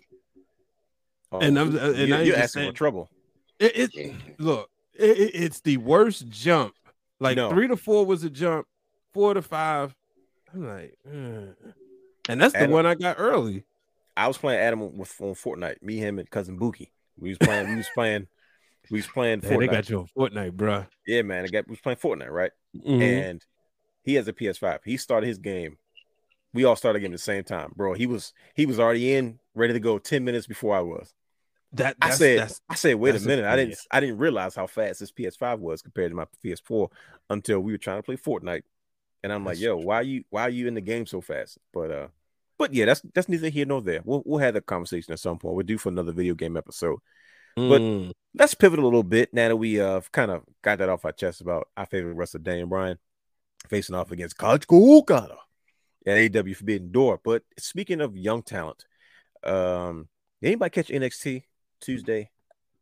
Oh, and I'm and you, I you're asking saying, for trouble. It, it look, it, it, it's the worst jump. Like no. three to four was a jump, four to five. I'm like, mm. and that's Adam, the one I got early. I was playing Adam with on Fortnite. Me, him, and cousin Buki. We was playing. we was playing. We was playing man, Fortnite. They got you on Fortnite, bro. Yeah, man. I got we was playing Fortnite, right? Mm-hmm. And he has a P S five. He started his game. We all started game at the same time, bro. He was he was already in, ready to go ten minutes before I was. That I said, that's, I said, wait a minute. A I didn't I didn't realize how fast this P S five was compared to my P S four until we were trying to play Fortnite. And I'm that's like, yo, why are you why are you in the game so fast? But uh, but yeah, that's that's neither here nor there. We'll we'll have that conversation at some point. We're due for another video game episode. But mm. let's pivot a little bit now that we uh kind of got that off our chest about our favorite wrestler, Daniel Bryan, facing off against Kazuchika Okada at A E W Forbidden Door. But speaking of young talent, um, did anybody catch N X T Tuesday?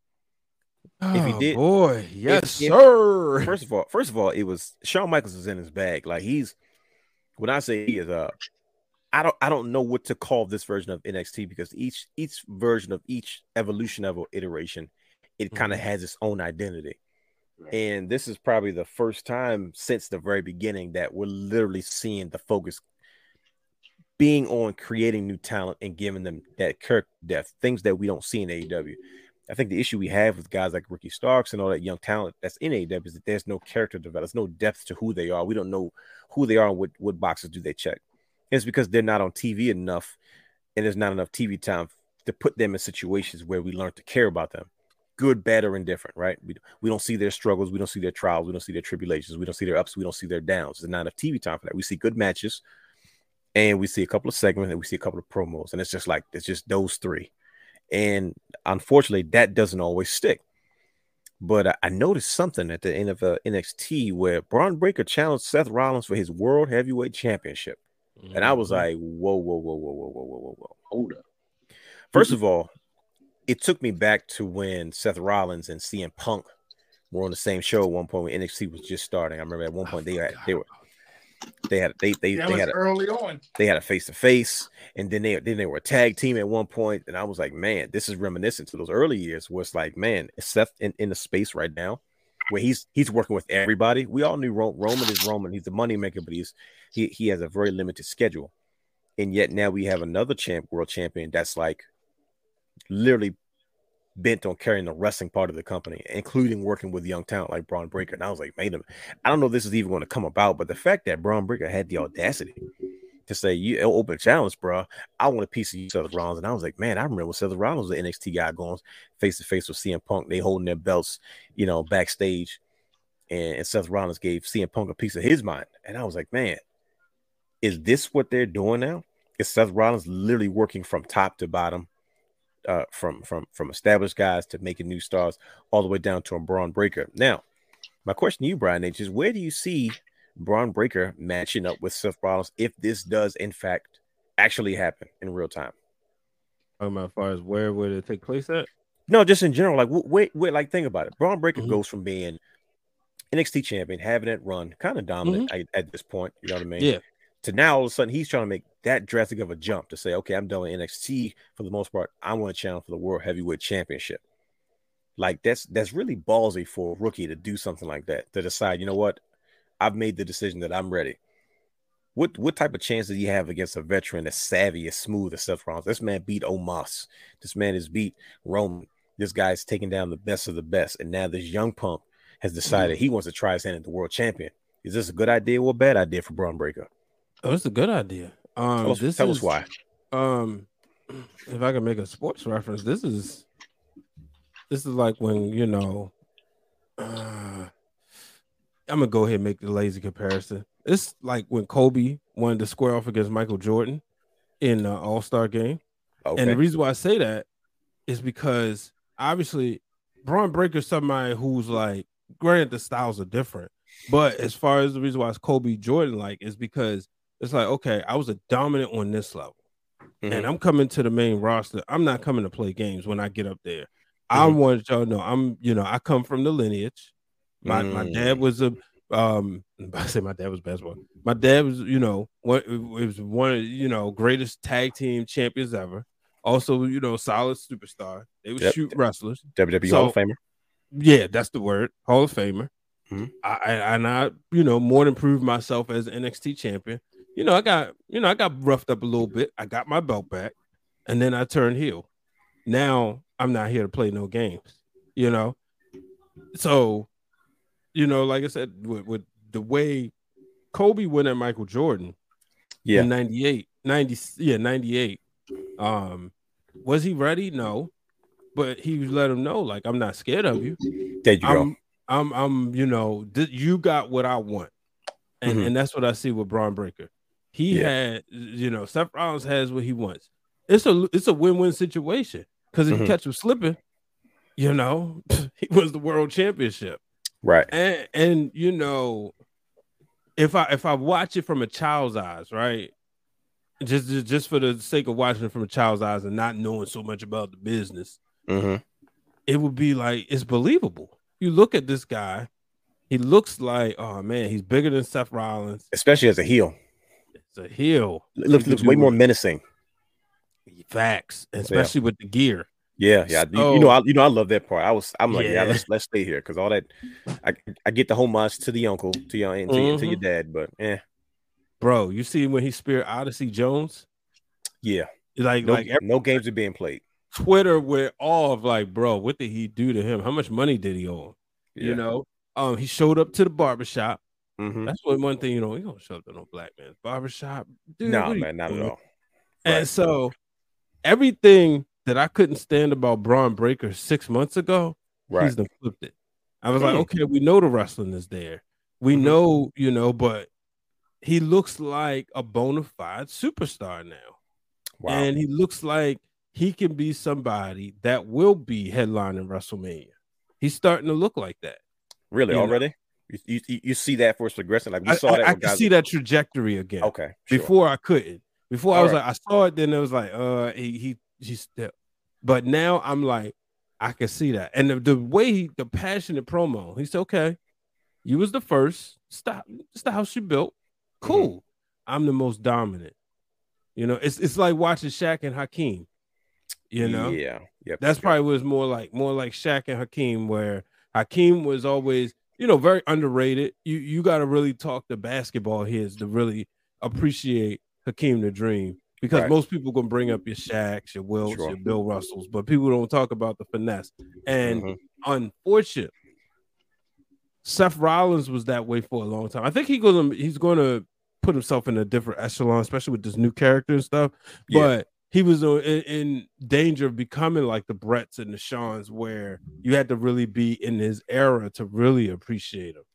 Oh, if you did, boy, yes, if, sir. If, first of all, first of all, it was Shawn Michaels is in his bag. Like he's when I say he is uh I don't I don't know what to call this version of N X T because each each version of each evolution of iteration, it kind of mm-hmm. has its own identity. Right. And this is probably the first time since the very beginning that we're literally seeing the focus being on creating new talent and giving them that character depth, things that we don't see in A E W. I think the issue we have with guys like Ricky Starks and all that young talent that's in A E W is that there's no character development, there's no depth to who they are. We don't know who they are and what, what boxes do they check. It's because they're not on T V enough and there's not enough T V time to put them in situations where we learn to care about them. Good, bad, or indifferent, right? We, we don't see their struggles. We don't see their trials. We don't see their tribulations. We don't see their ups. We don't see their downs. There's not enough T V time for that. We see good matches and we see a couple of segments and we see a couple of promos. And it's just like, it's just those three. And unfortunately, that doesn't always stick. But I, I noticed something at the end of uh, N X T where Braun Breaker challenged Seth Rollins for his World Heavyweight Championship. And I was like, whoa, whoa, whoa, whoa, whoa, whoa, whoa, whoa, whoa. Hold up. First of all, it took me back to when Seth Rollins and C M Punk were on the same show at one point when N X T was just starting. I remember at one point they had they were they had they they, that they was had a, early on. They had a face to face, and then they then they were a tag team at one point. And I was like, man, this is reminiscent to those early years where it's like, man, is Seth in, in the space right now where he's he's working with everybody. We all knew Ro- Roman is Roman. He's the moneymaker, but he's he he has a very limited schedule. And yet now we have another champ, world champion that's like literally bent on carrying the wrestling part of the company, including working with young talent like Braun Breaker. And I was like, man, I don't know if this is even going to come about, but the fact that Braun Breaker had the audacity to say you open challenge, bro. I want a piece of you, Seth Rollins. And I was like, man, I remember when Seth Rollins was the N X T guy going face to face with C M Punk. They holding their belts, you know, backstage, and, and Seth Rollins gave C M Punk a piece of his mind. And I was like, man, is this what they're doing now? Is Seth Rollins literally working from top to bottom, uh, from from from established guys to making new stars, all the way down to a Braun Breaker? Now, my question to you, Brian H, is where do you see Braun Breaker matching up with Seth Rollins if this does in fact actually happen in real time? Um, as far as where would it take place at? No, just in general. Like, wait, wait, like think about it. Braun Breaker mm-hmm. goes from being N X T champion, having that run, kind of dominant mm-hmm. at, at this point. You know what I mean? Yeah. To now, all of a sudden, he's trying to make that drastic of a jump to say, okay, I'm done with N X T for the most part. I want to challenge for the World Heavyweight Championship. Like, that's that's really ballsy for a rookie to do something like that, to decide, you know what, I've made the decision that I'm ready. What what type of chance does he have against a veteran as savvy, as smooth as Seth Rollins? This man beat Omos. This man has beat Roman. This guy's taking down the best of the best. And now this young punk has decided he wants to try his hand at the world champion. Is this a good idea or a bad idea for Braun Breaker? Oh, it's a good idea. Um, tell us, this tell is, us why. Um, if I can make a sports reference, this is this is like when, you know, uh, I'm gonna go ahead and make the lazy comparison. It's like when Kobe wanted to square off against Michael Jordan in the All-Star game. Okay. And the reason why I say that is because obviously Braun Breaker is somebody who's like, granted the styles are different, but as far as the reason why it's Kobe Jordan like is because it's like, okay, I was a dominant on this level, mm-hmm. and I'm coming to the main roster. I'm not coming to play games when I get up there. Mm-hmm. I want y'all to know I'm, you know, I come from the lineage. My mm. my dad was a um I say my dad was basketball. My dad was, you know, what it was one of, you know, greatest tag team champions ever. Also, you know, solid superstar. They would yep. shoot wrestlers. W W E so, Hall of Famer. Yeah, that's the word. Hall of Famer. Mm-hmm. I, I and I, you know, more than proved myself as an N X T champion. You know, I got, you know, I got roughed up a little bit. I got my belt back, and then I turned heel. Now I'm not here to play no games. You know, so. You know, like I said, with, with the way Kobe went at Michael Jordan yeah. in ninety-eight, ninety, yeah, ninety-eight, um, was he ready? No. But he let him know, like, I'm not scared of you. There you I'm, go. I'm, I'm, you know, th- you got what I want. And mm-hmm. and that's what I see with Braun Breaker. He yeah. had, you know, Seth Rollins has what he wants. It's a, it's a win-win situation because if mm-hmm. you catch him slipping, you know, he wins the world championship. Right. And and you know, if I if I watch it from a child's eyes, right? Just just, just for the sake of watching it from a child's eyes and not knowing so much about the business, mm-hmm. it would be like it's believable. You look at this guy, he looks like, oh man, he's bigger than Seth Rollins. Especially as a heel. It's a heel. It looks, looks way more menacing. Facts, especially yeah. with the gear. Yeah, yeah, so, you, you know, I, you know, I love that part. I was, I'm like, yeah, yeah let's let's stay here because all that, I, I get the homage to the uncle, to your, to, mm-hmm. to your dad, but yeah, bro, you see when he speared Odyssey Jones, yeah, like no, like every, no games are being played. Twitter with all of like, bro, what did he do to him? How much money did he owe him? Yeah. You know, um, he showed up to the barbershop. Mm-hmm. That's what one thing, you know, he don't show up to no black man's barbershop. Dude, no, man, not doing? at all. And right. so everything that I couldn't stand about Braun Breaker six months ago, right. he's done flipped it. I was mm. like, okay, we know the wrestling is there. We mm-hmm. know, you know, but he looks like a bona fide superstar now. Wow. And he looks like he can be somebody that will be headlining WrestleMania. He's starting to look like that. Really, you already? You, you you see that for its progression? Like we saw I, that. I, I can see that trajectory again. Okay. Sure. Before I couldn't. Before All I was right. like, I saw it, then it was like, uh, he he He's still, but now I'm like, I can see that, and the, the way he, the passionate promo, he said, "Okay, you was the first. Stop. It's the house you built. Cool. Mm-hmm. I'm the most dominant. You know, it's it's like watching Shaq and Hakeem. You know, yeah, yep, that's yep. probably what it's more like, more like Shaq and Hakeem, where Hakeem was always, you know, very underrated. You you got to really talk to basketball heads to really appreciate Hakeem the Dream. Because right. most people gonna bring up your Shaqs, your Wilts, sure. your Bill Russells, but people don't talk about the finesse. And mm-hmm. unfortunately, Seth Rollins was that way for a long time. I think he goes, he's going to put himself in a different echelon, especially with this new character and stuff. Yeah. But he was in, in danger of becoming like the Bretts and the Shawns, where you had to really be in his era to really appreciate him.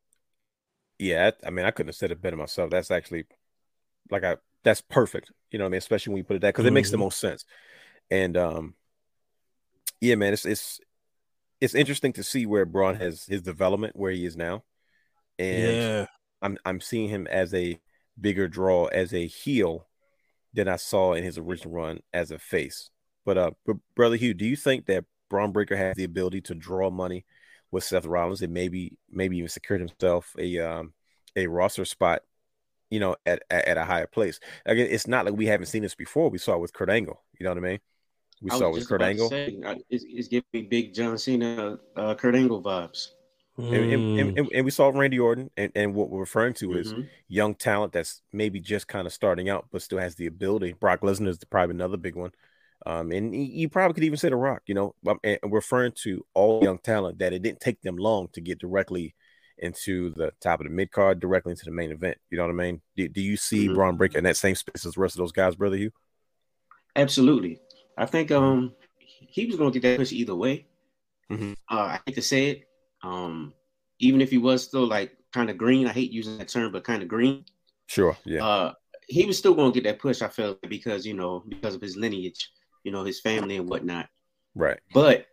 Yeah, I mean, I couldn't have said it better myself. That's actually like I that's perfect. You know what I mean? Especially when you put it that, because it Mm-hmm. makes the most sense. And um, yeah, man, it's it's it's interesting to see where Braun has his development, where he is now. And Yeah. I'm I'm seeing him as a bigger draw as a heel than I saw in his original run as a face. But uh, but Brother Hugh, do you think that Braun Breaker has the ability to draw money with Seth Rollins and maybe maybe even secured himself a um a roster spot, you know, at, at at a higher place? Again, it's not like we haven't seen this before. We saw it with Kurt Angle. You know what I mean? We I saw it was with just Kurt about to Angle. say, I- it's, it's giving me big John Cena, uh, Kurt Angle vibes. And, and, and, and- and we saw Randy Orton, and, and what we're referring to is Mhm. young talent that's maybe just kind of starting out, but still has the ability. Brock Lesnar is probably another big one. Um, and you you probably could even say The Rock, you know, um, and we're referring to all young talent that it didn't take them long to get directly into the top of the mid card, directly into the main event. You know what I mean? Do, do you see Mhm. Braun Breaker in that same space as the rest of those guys, Brother Hugh? Absolutely. I think um he was going to get that push either way. Mhm. Uh, I hate to say it. Um, even if he was still like kind of green, I hate using that term, but kind of green. Sure. Yeah. Uh, he was still going to get that push. I felt because you know because of his lineage, you know, his family and whatnot. Right. But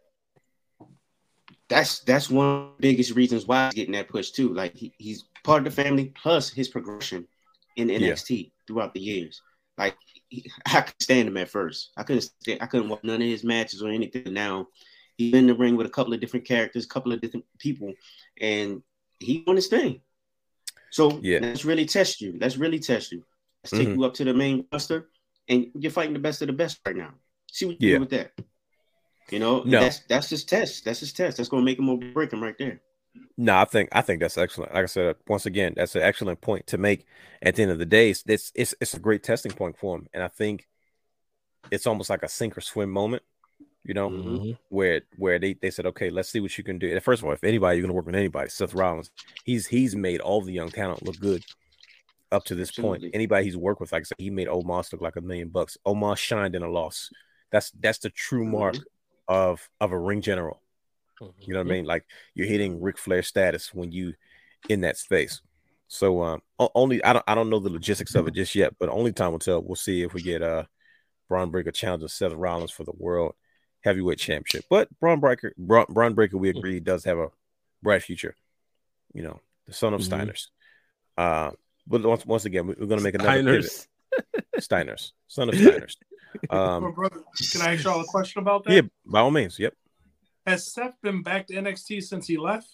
that's that's one of the biggest reasons why he's getting that push too. Like he, he's part of the family, plus his progression in N X T throughout the years. Like he, I couldn't stand him at first. I couldn't stand, I couldn't watch none of his matches or anything. Now he's in the ring with a couple of different characters, a couple of different people, and he won his thing. So Yeah. let's really test you. Let's really test you. Let's take Mhm. you up to the main roster, and you're fighting the best of the best right now. See what you Yeah. do with that. You know, No. that's that's his test. That's his test. That's gonna make him or break him right there. No, I think I think that's excellent. Like I said, once again, that's an excellent point to make. At the end of the day, it's it's it's, it's a great testing point for him, and I think it's almost like a sink or swim moment. You know, Mhm. where where they, they said, okay, let's see what you can do. And first of all, if anybody you're gonna work with anybody, Seth Rollins, he's he's made all the young talent look good up to this point. Absolutely. Anybody he's worked with, like I said, he made Omos look like a million bucks. Omos shined in a loss. That's that's the true mark of of a ring general. You know what I mean? Like you're hitting Ric Flair status when you in that space. So um o- only I don't I don't know the logistics of it just yet, but only time will tell. We'll see if we get uh Braun Breaker challenging Seth Rollins for the world heavyweight championship. But Braun Breaker Braun, Braun Breaker, we agree, does have a bright future. You know, the son of Mhm. Steiners. Uh but once once again, we- we're gonna make another Steiners. pivot. Steiners, son of Steiners. My Um brother, can I ask y'all a question about that? yeah, by all means, yep. Has Seth been back to N X T since he left?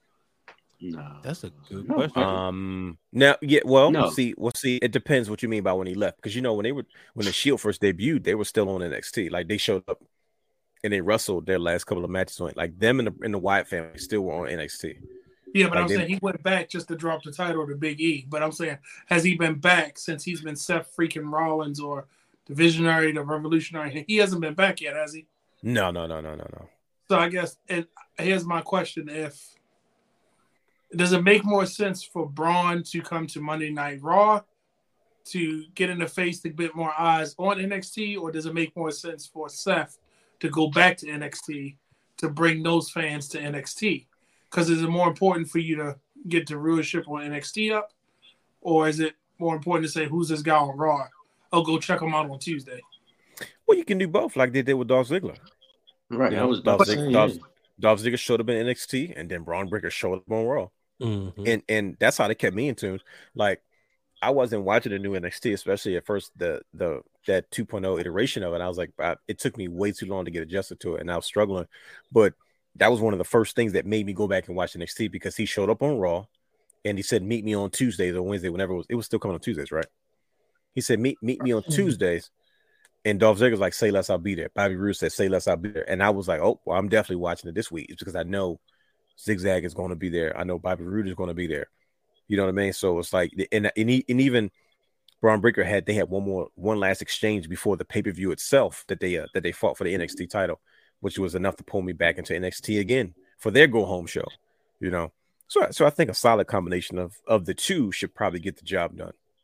No. That's a good No, question. Um. Now, yeah. Well, No. see, well, see, it depends what you mean by when he left, because you know when they were when the Shield first debuted, they were still on N X T. Like they showed up and they wrestled their last couple of matches on it. Like them and the in the Wyatt family still were on N X T. Yeah, but Like I'm they- saying he went back just to drop the title to Big E. But I'm saying, has he been back since he's been Seth freaking Rollins or the Visionary, the Revolutionary? He hasn't been back yet, has he? No, no, no, no, no, no. So I guess it, here's my question: If does it make more sense for Braun to come to Monday Night Raw to get in the face to get more eyes on N X T, or does it make more sense for Seth to go back to N X T to bring those fans to N X T? Because is it more important for you to get the viewership on N X T up, or is it more important to say who's this guy on Raw? Oh, go check him out on Tuesday. Well, you can do both, like they did with Dolph Ziggler. Right. You I know, was Dolph, about to Ziggler, say, Dolph, yeah. Dolph Ziggler showed up in N X T, and then Braun Breaker showed up on Raw. Mhm. and and that's how they kept me in tune. Like I wasn't watching the new N X T, especially at first the the that two point oh iteration of it. I was like, I, it took me way too long to get adjusted to it, and I was struggling. But that was one of the first things that made me go back and watch N X T, because he showed up on Raw, and he said, "Meet me on Tuesdays or Wednesday, whenever it was." It was still coming on Tuesdays, right? He said, "Meet meet me on Tuesdays." And Dolph Ziggler's like, "Say less, I'll be there." Bobby Roode said, "Say less, I'll be there." And I was like, "Oh, well, I'm definitely watching it this week." It's because I know Zigzag is going to be there. I know Bobby Roode is going to be there. You know what I mean? So it's like, and and, he, and even Braun Breaker had they had one more one last exchange before the pay per view itself that they uh, that they fought for the N X T title, which was enough to pull me back into N X T again for their go home show. You know, so so I think a solid combination of of the two should probably get the job done.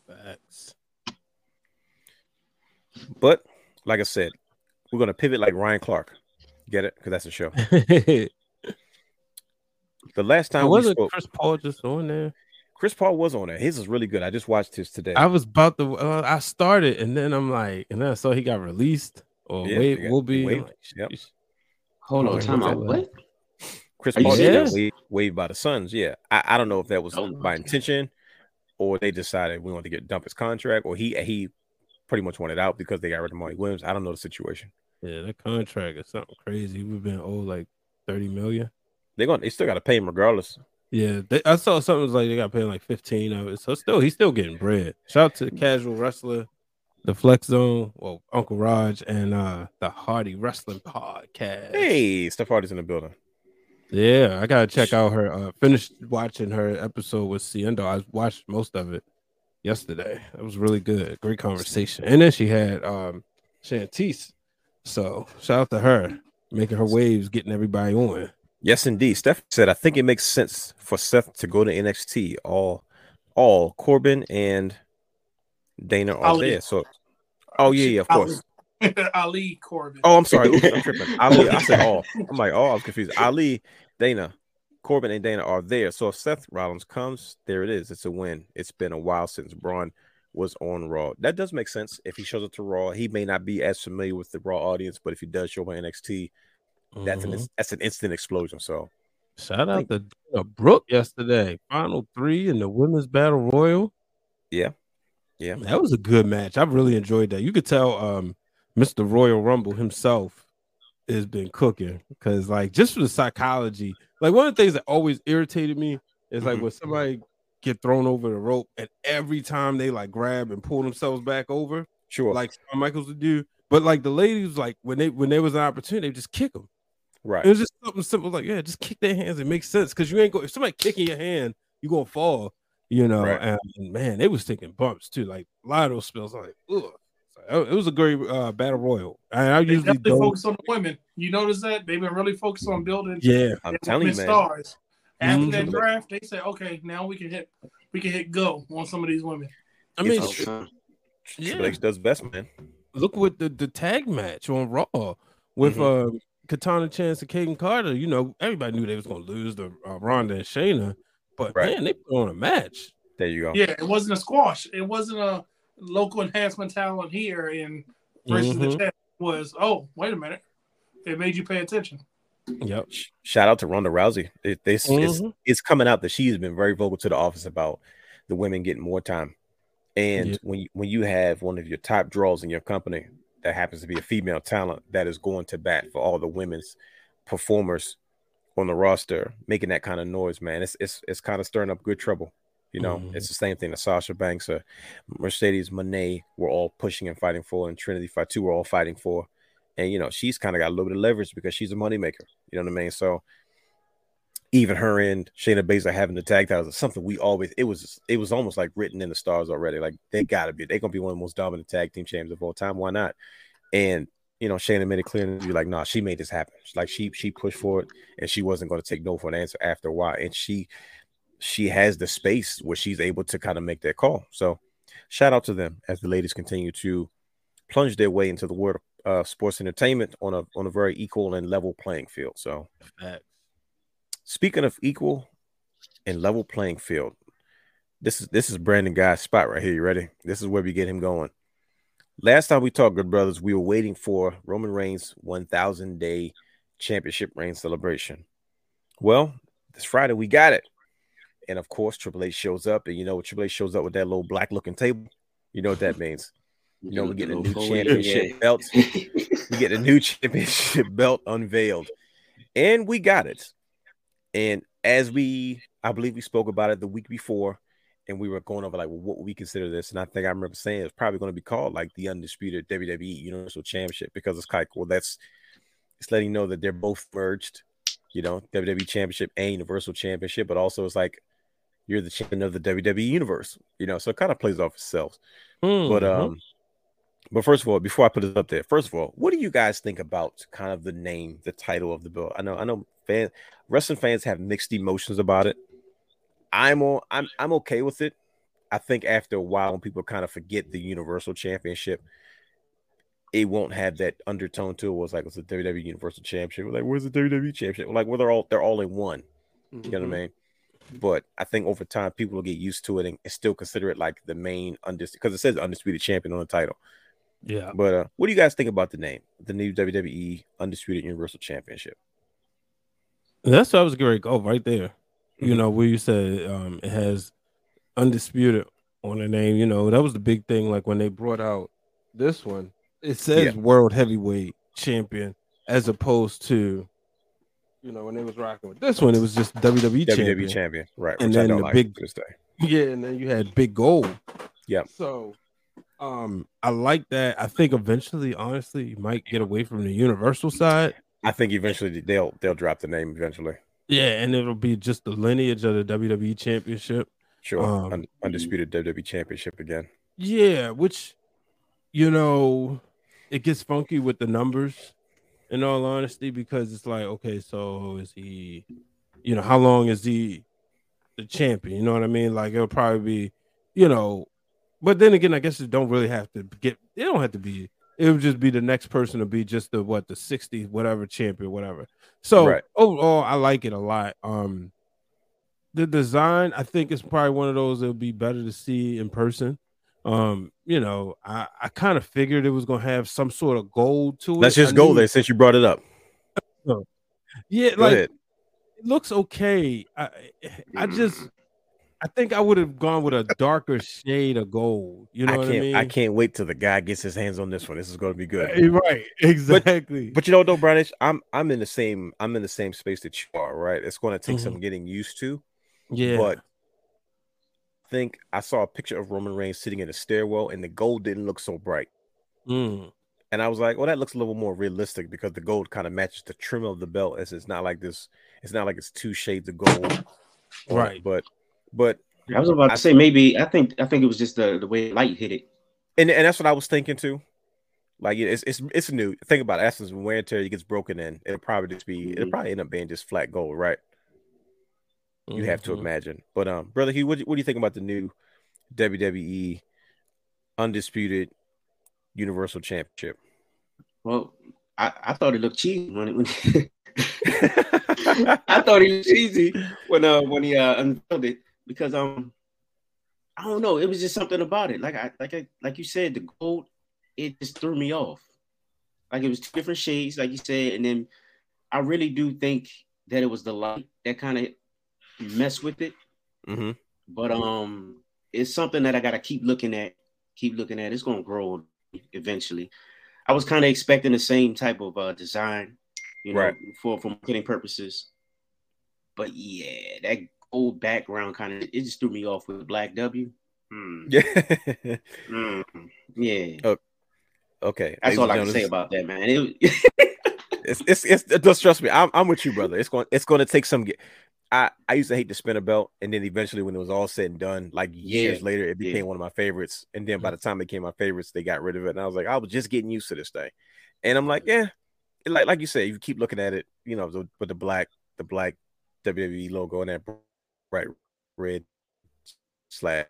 Facts. But like I said, we're gonna pivot like Ryan Clark. Get it? Because that's a show. The last time so we wasn't spoke, Chris Paul just on there? Chris Paul was on there. His is really good. I just watched his today. I was about to. Uh, I started, and then I'm like, and then I saw he got released or Yeah, wait, they got- will they be. waived. Like, Yep. Hold on, Wait, time what's out. that? What? Chris Are you Paul just serious? got waived, waived by the Suns. Yeah, I, I don't know if that was Oh, by okay. intention or they decided we want to get dump his contract, or he he pretty much wanted out because they got rid of Monty Williams. I don't know the situation. Yeah, that contract is something crazy. We've been owed like thirty million. They're going. They still got to pay him regardless. Yeah, they, I saw something was like they got paid like fifteen of it. So still, he's still getting bread. Shout out to the Casual Wrestler, the Flex Zone, well, Uncle Raj, and uh the Hardy Wrestling Podcast. Hey, Steph Hardy's in the building. Yeah, I gotta check out her. Uh, finished watching her episode with Ciendo. I watched most of it yesterday. It was really good. Great conversation. And then she had um Shantice. So shout out to her, making her waves, getting everybody on. Yes, indeed. Steph said, I think it makes sense for Seth to go to N X T. All, all Corbin and Dana are Ali. there. So, oh yeah, yeah, of course. Ali Corbin. Oh, I'm sorry. Oops, I'm tripping. Ali, I said all. I'm like, oh, I was confused. Ali, Dana, Corbin, and Dana are there. So if Seth Rollins comes, there it is. It's a win. It's been a while since Braun was on Raw. That does make sense. If he shows up to Raw, he may not be as familiar with the Raw audience, but if he does show up on N X T, that's Mhm. an that's an instant explosion. So Shout out to Dana Brooke yesterday. Final three in the women's battle royal. yeah, yeah. That was a good match. I really enjoyed that. You could tell um Mister Royal Rumble himself has been cooking because, like, just for the psychology, like one of the things that always irritated me is like Mhm. when somebody get thrown over the rope and every time they like grab and pull themselves back over, Sure. like Shawn Michaels would do. But like the ladies, like when they when there was an opportunity, they just kick them. Right. It was just something simple, like yeah, just kick their hands. It makes sense because you ain't go if somebody kicking your hand, you gonna fall. You know, Right. and man, they was taking bumps too. Like a lot of those spills, like ugh. So, it was a great uh, battle royal. And I They usually definitely don't. focus on the women. You notice that they've been really focused on building. Yeah, I'm their telling you, women man. Stars. After Mhm. that draft, they said, "Okay, now we can hit, we can hit go on some of these women." I mean, It's- tr- Okay. Triple H does best, man. look what the, the tag match on Raw with Mhm. uh, Katana Chance and Kaden Carter. You know, everybody knew they was going to lose to uh, Ronda and Shayna, but Right. man, they put on a match. There you go. Yeah, it wasn't a squash. It wasn't a local enhancement talent here and versus Mhm. the chat. It was, oh, wait a minute. It made you pay attention. Yep. Shout out to Ronda Rousey. It, this it's, Mhm. it's coming out that she's been very vocal to the office about the women getting more time. And Yeah. when you, when you have one of your top draws in your company that happens to be a female talent that is going to bat for all the women's performers on the roster, making that kind of noise, man, it's it's it's kind of stirring up good trouble. You know, Mhm. it's the same thing that Sasha Banks, uh, Mercedes Moné were all pushing and fighting for, and Trinity Fatu were all fighting for. And, you know, she's kind of got a little bit of leverage because she's a moneymaker. You know what I mean? So even her and Shayna Baszler having the tag titles is something we always, it was, it was almost like written in the stars already. Like they got to be, they're going to be one of the most dominant tag team champions of all time. Why not? And, you know, Shayna made it clear and you're like, nah, she made this happen. Like she, she pushed for it and she wasn't going to take no for an answer after a while. And she, she has the space where she's able to kind of make that call. So shout out to them as the ladies continue to plunge their way into the world of uh, sports entertainment on a on a very equal and level playing field. So Facts. speaking of equal and level playing field, this is this is Brandon Guy's spot right here. You ready? This is where we get him going. Last time we talked, good brothers, we were waiting for Roman Reigns' one thousand day championship reign celebration. Well, this Friday we got it. And of course, Triple H shows up, and you know, Triple H shows up with that little black looking table. You know what that means. You know, we get a new championship belt. We get a new championship belt unveiled. And we got it. And as we, I believe we spoke about it the week before, and we were going over like, well, what would we consider this? And I think I remember saying it's probably going to be called like the undisputed W W E Universal Championship, because it's like, well, that's it's letting you know that they're both merged, you know, W W E Championship and Universal Championship, but also it's like you're the champion of the W W E Universe, you know, so it kind of plays off itself. Mhm. But um, but first of all, before I put it up there, first of all, what do you guys think about kind of the name, the title of the belt? I know, I know, fan wrestling fans have mixed emotions about it. I'm all, I'm I'm okay with it. I think after a while, when people kind of forget the Universal Championship, it won't have that undertone to it. Was like it's a W W E Universal Championship. We're like, where's the W W E Championship? We're like, well, they're all they're all in one. Mm-hmm. You know what I mean? But I think over time, people will get used to it and, and still consider it like the main undisputed, because it says undisputed champion on the title. Yeah. But uh, what do you guys think about the name, the new W W E Undisputed Universal Championship? That's what I was going to go right there. Mm-hmm. You know, where you said um, it has undisputed on the name. You know, that was the big thing. Like when they brought out this one, it says yeah. World Heavyweight Champion as opposed to, you know, when they was rocking with this one, it was just W W E, W W E champion. champion, right? And which then I don't the like big, to this day. Yeah, and then you had Big Gold. Yeah. So, um, I like that. I think eventually, honestly, you might get away from the Universal side. I think eventually they'll they'll drop the name eventually. Yeah, and it'll be just the lineage of the W W E Championship. Sure, um, Und- undisputed W W E Championship again. Yeah, which, you know, it gets funky with the numbers. In all honesty, because it's like, okay, so is he, you know, how long is he the champion? You know what I mean? Like it'll probably be, you know, but then again, I guess it don't really have to get. It don't have to be. It would just be the next person to be just the what the sixty whatever champion, whatever. So right. overall, I like it a lot. Um, the design, I think, is probably one of those that would be better to see in person. Um, you know, I, I kind of figured it was gonna have some sort of gold to it. Let's just I go knew, there since you brought it up. Yeah, go like ahead. It looks okay. I I just I think I would have gone with a darker shade of gold. You know I what can't, I mean? I can't wait till the guy gets his hands on this one. This is going to be good. Right, exactly. But, but you know, though, Brownish, I'm I'm in the same I'm in the same space that you are. Right, it's going to take mm-hmm. some getting used to. Yeah, but. Think I saw a picture of Roman Reigns sitting in a stairwell and the gold didn't look so bright. Mm. And I was like, well, that looks a little more realistic because the gold kind of matches the trim of the belt, as it's not like this, it's not like it's two shades of gold. Right. But but I was about I, to say maybe I think I think it was just the, the way light hit it. And, and that's what I was thinking too. Like it's it's it's new. Think about it. As when wear and tear gets broken in, it'll probably just be mm-hmm. it'll probably end up being just flat gold, right? You have to imagine. But um, brother Hugh, what, what do you think about the new W W E Undisputed Universal Championship? Well, I, I thought it looked cheesy when it when I thought it was cheesy when uh when he uh unveiled it because um I don't know, it was just something about it. Like I like I like you said, the gold, it just threw me off. Like it was two different shades, like you said, and then I really do think that it was the light that kind of mess with it. Mm-hmm. But um it's something that I gotta keep looking at keep looking at. It's gonna grow eventually. I was kind of expecting the same type of uh design, you know, right. for for marketing purposes, but yeah, that old background kind of it just threw me off with Black W. Hmm. Yeah. mm. Yeah. Oh, okay, that's all I can say about that, man. It, it's, it's it's it does trust me. I'm I'm with you, brother. It's going it's going to take some. I, I used to hate the spinner belt, and then eventually when it was all said and done, like years yeah, later, it became yeah. one of my favorites. And then by the time it became my favorites, they got rid of it. And I was like, I was just getting used to this thing. And I'm like, yeah, like like you said, you keep looking at it, you know, with the black, the black W W E logo and that bright red slash.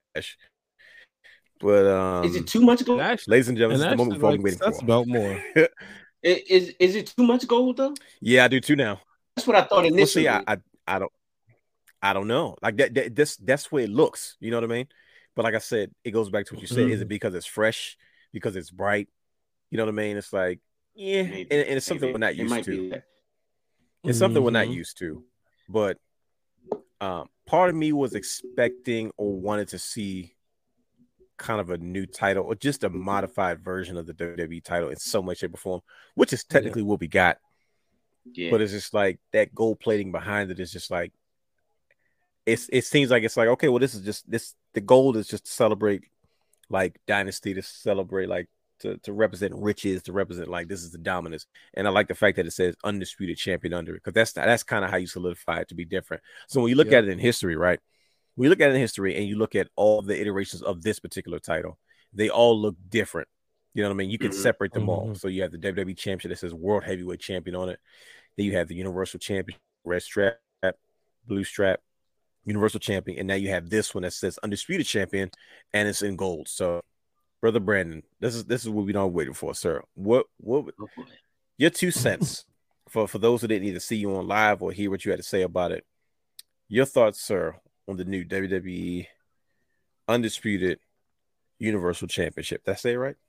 But um, is it too much gold? Ladies and gentlemen, this is the moment we've been waiting that's for. About more. is is it too much gold though? Yeah, I do too now. That's what I thought initially. Well, see, I, I I don't I don't know. Like that, that that's that's where it looks. You know what I mean? But like I said, it goes back to what you said. Mm-hmm. Is it because it's fresh? Because it's bright? You know what I mean? It's like, yeah, and, and it's something Maybe. we're not used to. It's mm-hmm. something we're not used to. But um, part of me was expecting or wanted to see kind of a new title or just a modified version of the W W E title in so much shape or form, which is technically yeah. what we got. Yeah. But it's just like that gold plating behind it is just like it's it seems like it's like, okay, well, this is just this the gold is just to celebrate like dynasty, to celebrate like to, to represent riches, to represent like this is the dominance. And I like the fact that it says undisputed champion under it, because that's that's kind of how you solidify it to be different. So when you look yeah. at it in history, right? When you look at it in history and you look at all the iterations of this particular title, they all look different. You know what I mean? You can mm-hmm. separate them mm-hmm. all. So you have the W W E Championship that says World Heavyweight Champion on it. Then you have the Universal Champion, red strap, blue strap. Universal Champion, and now you have this one that says Undisputed Champion, and it's in gold. So, Brother Brandon, this is this is what we don't waiting for, sir. What what Oh, boy. your two cents for for those who didn't either see you on live or hear what you had to say about it? Your thoughts, sir, on the new W W E Undisputed Universal Championship. Did I say it right?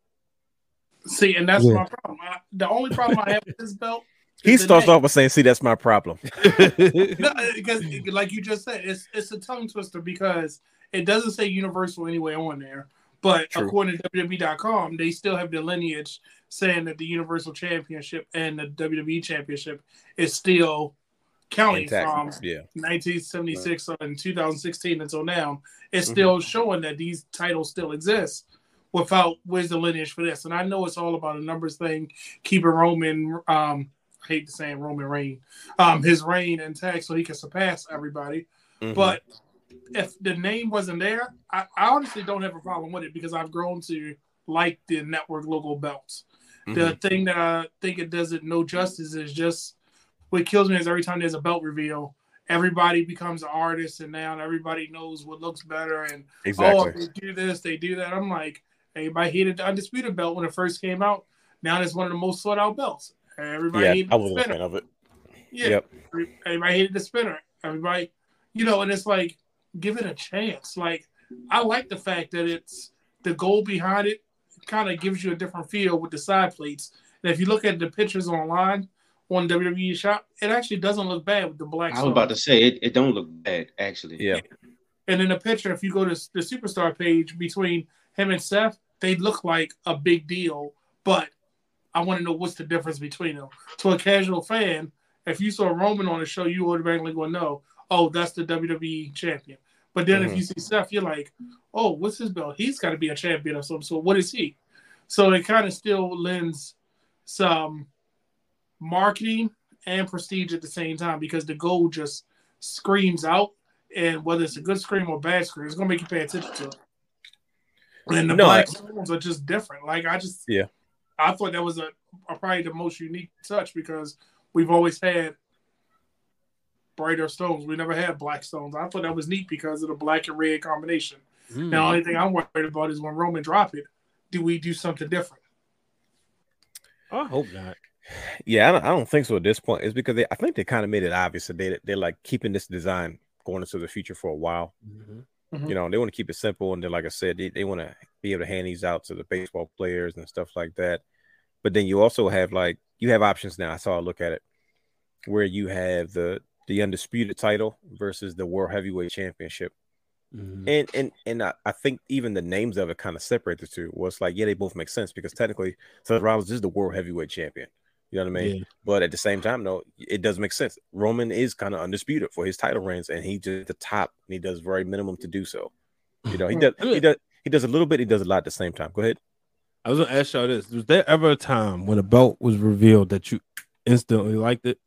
See, and that's Yeah. my problem. I, the only problem I have with this belt. He is the starts name. off by saying, "See, that's my problem." No, because, like you just said, it's it's a tongue twister because it doesn't say Universal anywhere on there. But True. according to W W E dot com, they still have the lineage saying that the Universal Championship and the W W E Championship is still counting Intact. from Yeah. nineteen seventy-six and two thousand sixteen until now. It's Mhm. still showing that these titles still exist. Without, where's the lineage for this? And I know it's all about a numbers thing, keeping Roman, um, I hate to say Roman reign, um, his reign intact so he can surpass everybody. Mhm. But if the name wasn't there, I, I honestly don't have a problem with it because I've grown to like the network logo belts. The thing that I think it does it no justice is just what kills me is every time there's a belt reveal, everybody becomes an artist and now everybody knows what looks better and Exactly. oh, they do this, they do that. I'm like, everybody hated the Undisputed belt when it first came out. Now it's one of the most sought out belts. Everybody Yeah, hated I the wasn't a spinner. fan of it. Yeah, Yep. everybody hated the spinner. Everybody, you know, and it's like, give it a chance. Like, I like the fact that it's the gold behind it kind of gives you a different feel with the side plates. And if you look at the pictures online on W W E Shop, it actually doesn't look bad with the black. I was about to say it. It don't look bad actually. Yeah. And in the picture, if you go to the Superstar page between him and Seth, they look like a big deal. But I want to know what's the difference between them. To a casual fan, if you saw Roman on the show, you automatically going to know, oh, that's the W W E champion. But then Mhm. if you see Seth, you're like, oh, what's his belt? He's got to be a champion or something. So what is he? So it kind of still lends some marketing and prestige at the same time because the gold just screams out. And whether it's a good scream or bad scream, it's going to make you pay attention to it. And the No, black I- stones are just different. Like, I just, Yeah. I thought that was a, a probably the most unique touch because we've always had brighter stones. We never had black stones. I thought that was neat because of the black and red combination. Mm. Now, the only thing I'm worried about is when Roman drop it, do we do something different? I hope not. Yeah, I don't, I don't think so at this point. It's because they, I think they kind of made it obvious that they, they're like keeping this design going into the future for a while. Mm-hmm. Mhm. You know, they want to keep it simple. And then, like I said, they, they want to be able to hand these out to the baseball players and stuff like that. But then you also have like, you have options now. I saw a look at it where you have the, the undisputed title versus the World Heavyweight Championship. Mm-hmm. And and and I, I think even the names of it kind of separate the two. Well, it's like, yeah, they both make sense because technically Seth Rollins is the World Heavyweight Champion. You know what I mean? Yeah. But at the same time, no, it does make sense. Roman is kind of undisputed for his title reigns, and he just at the top, and he does very minimum to do so. You know, he does he does he does a little bit, he does a lot at the same time. Go ahead. I was gonna ask y'all this: was there ever a time when a belt was revealed that you instantly liked it?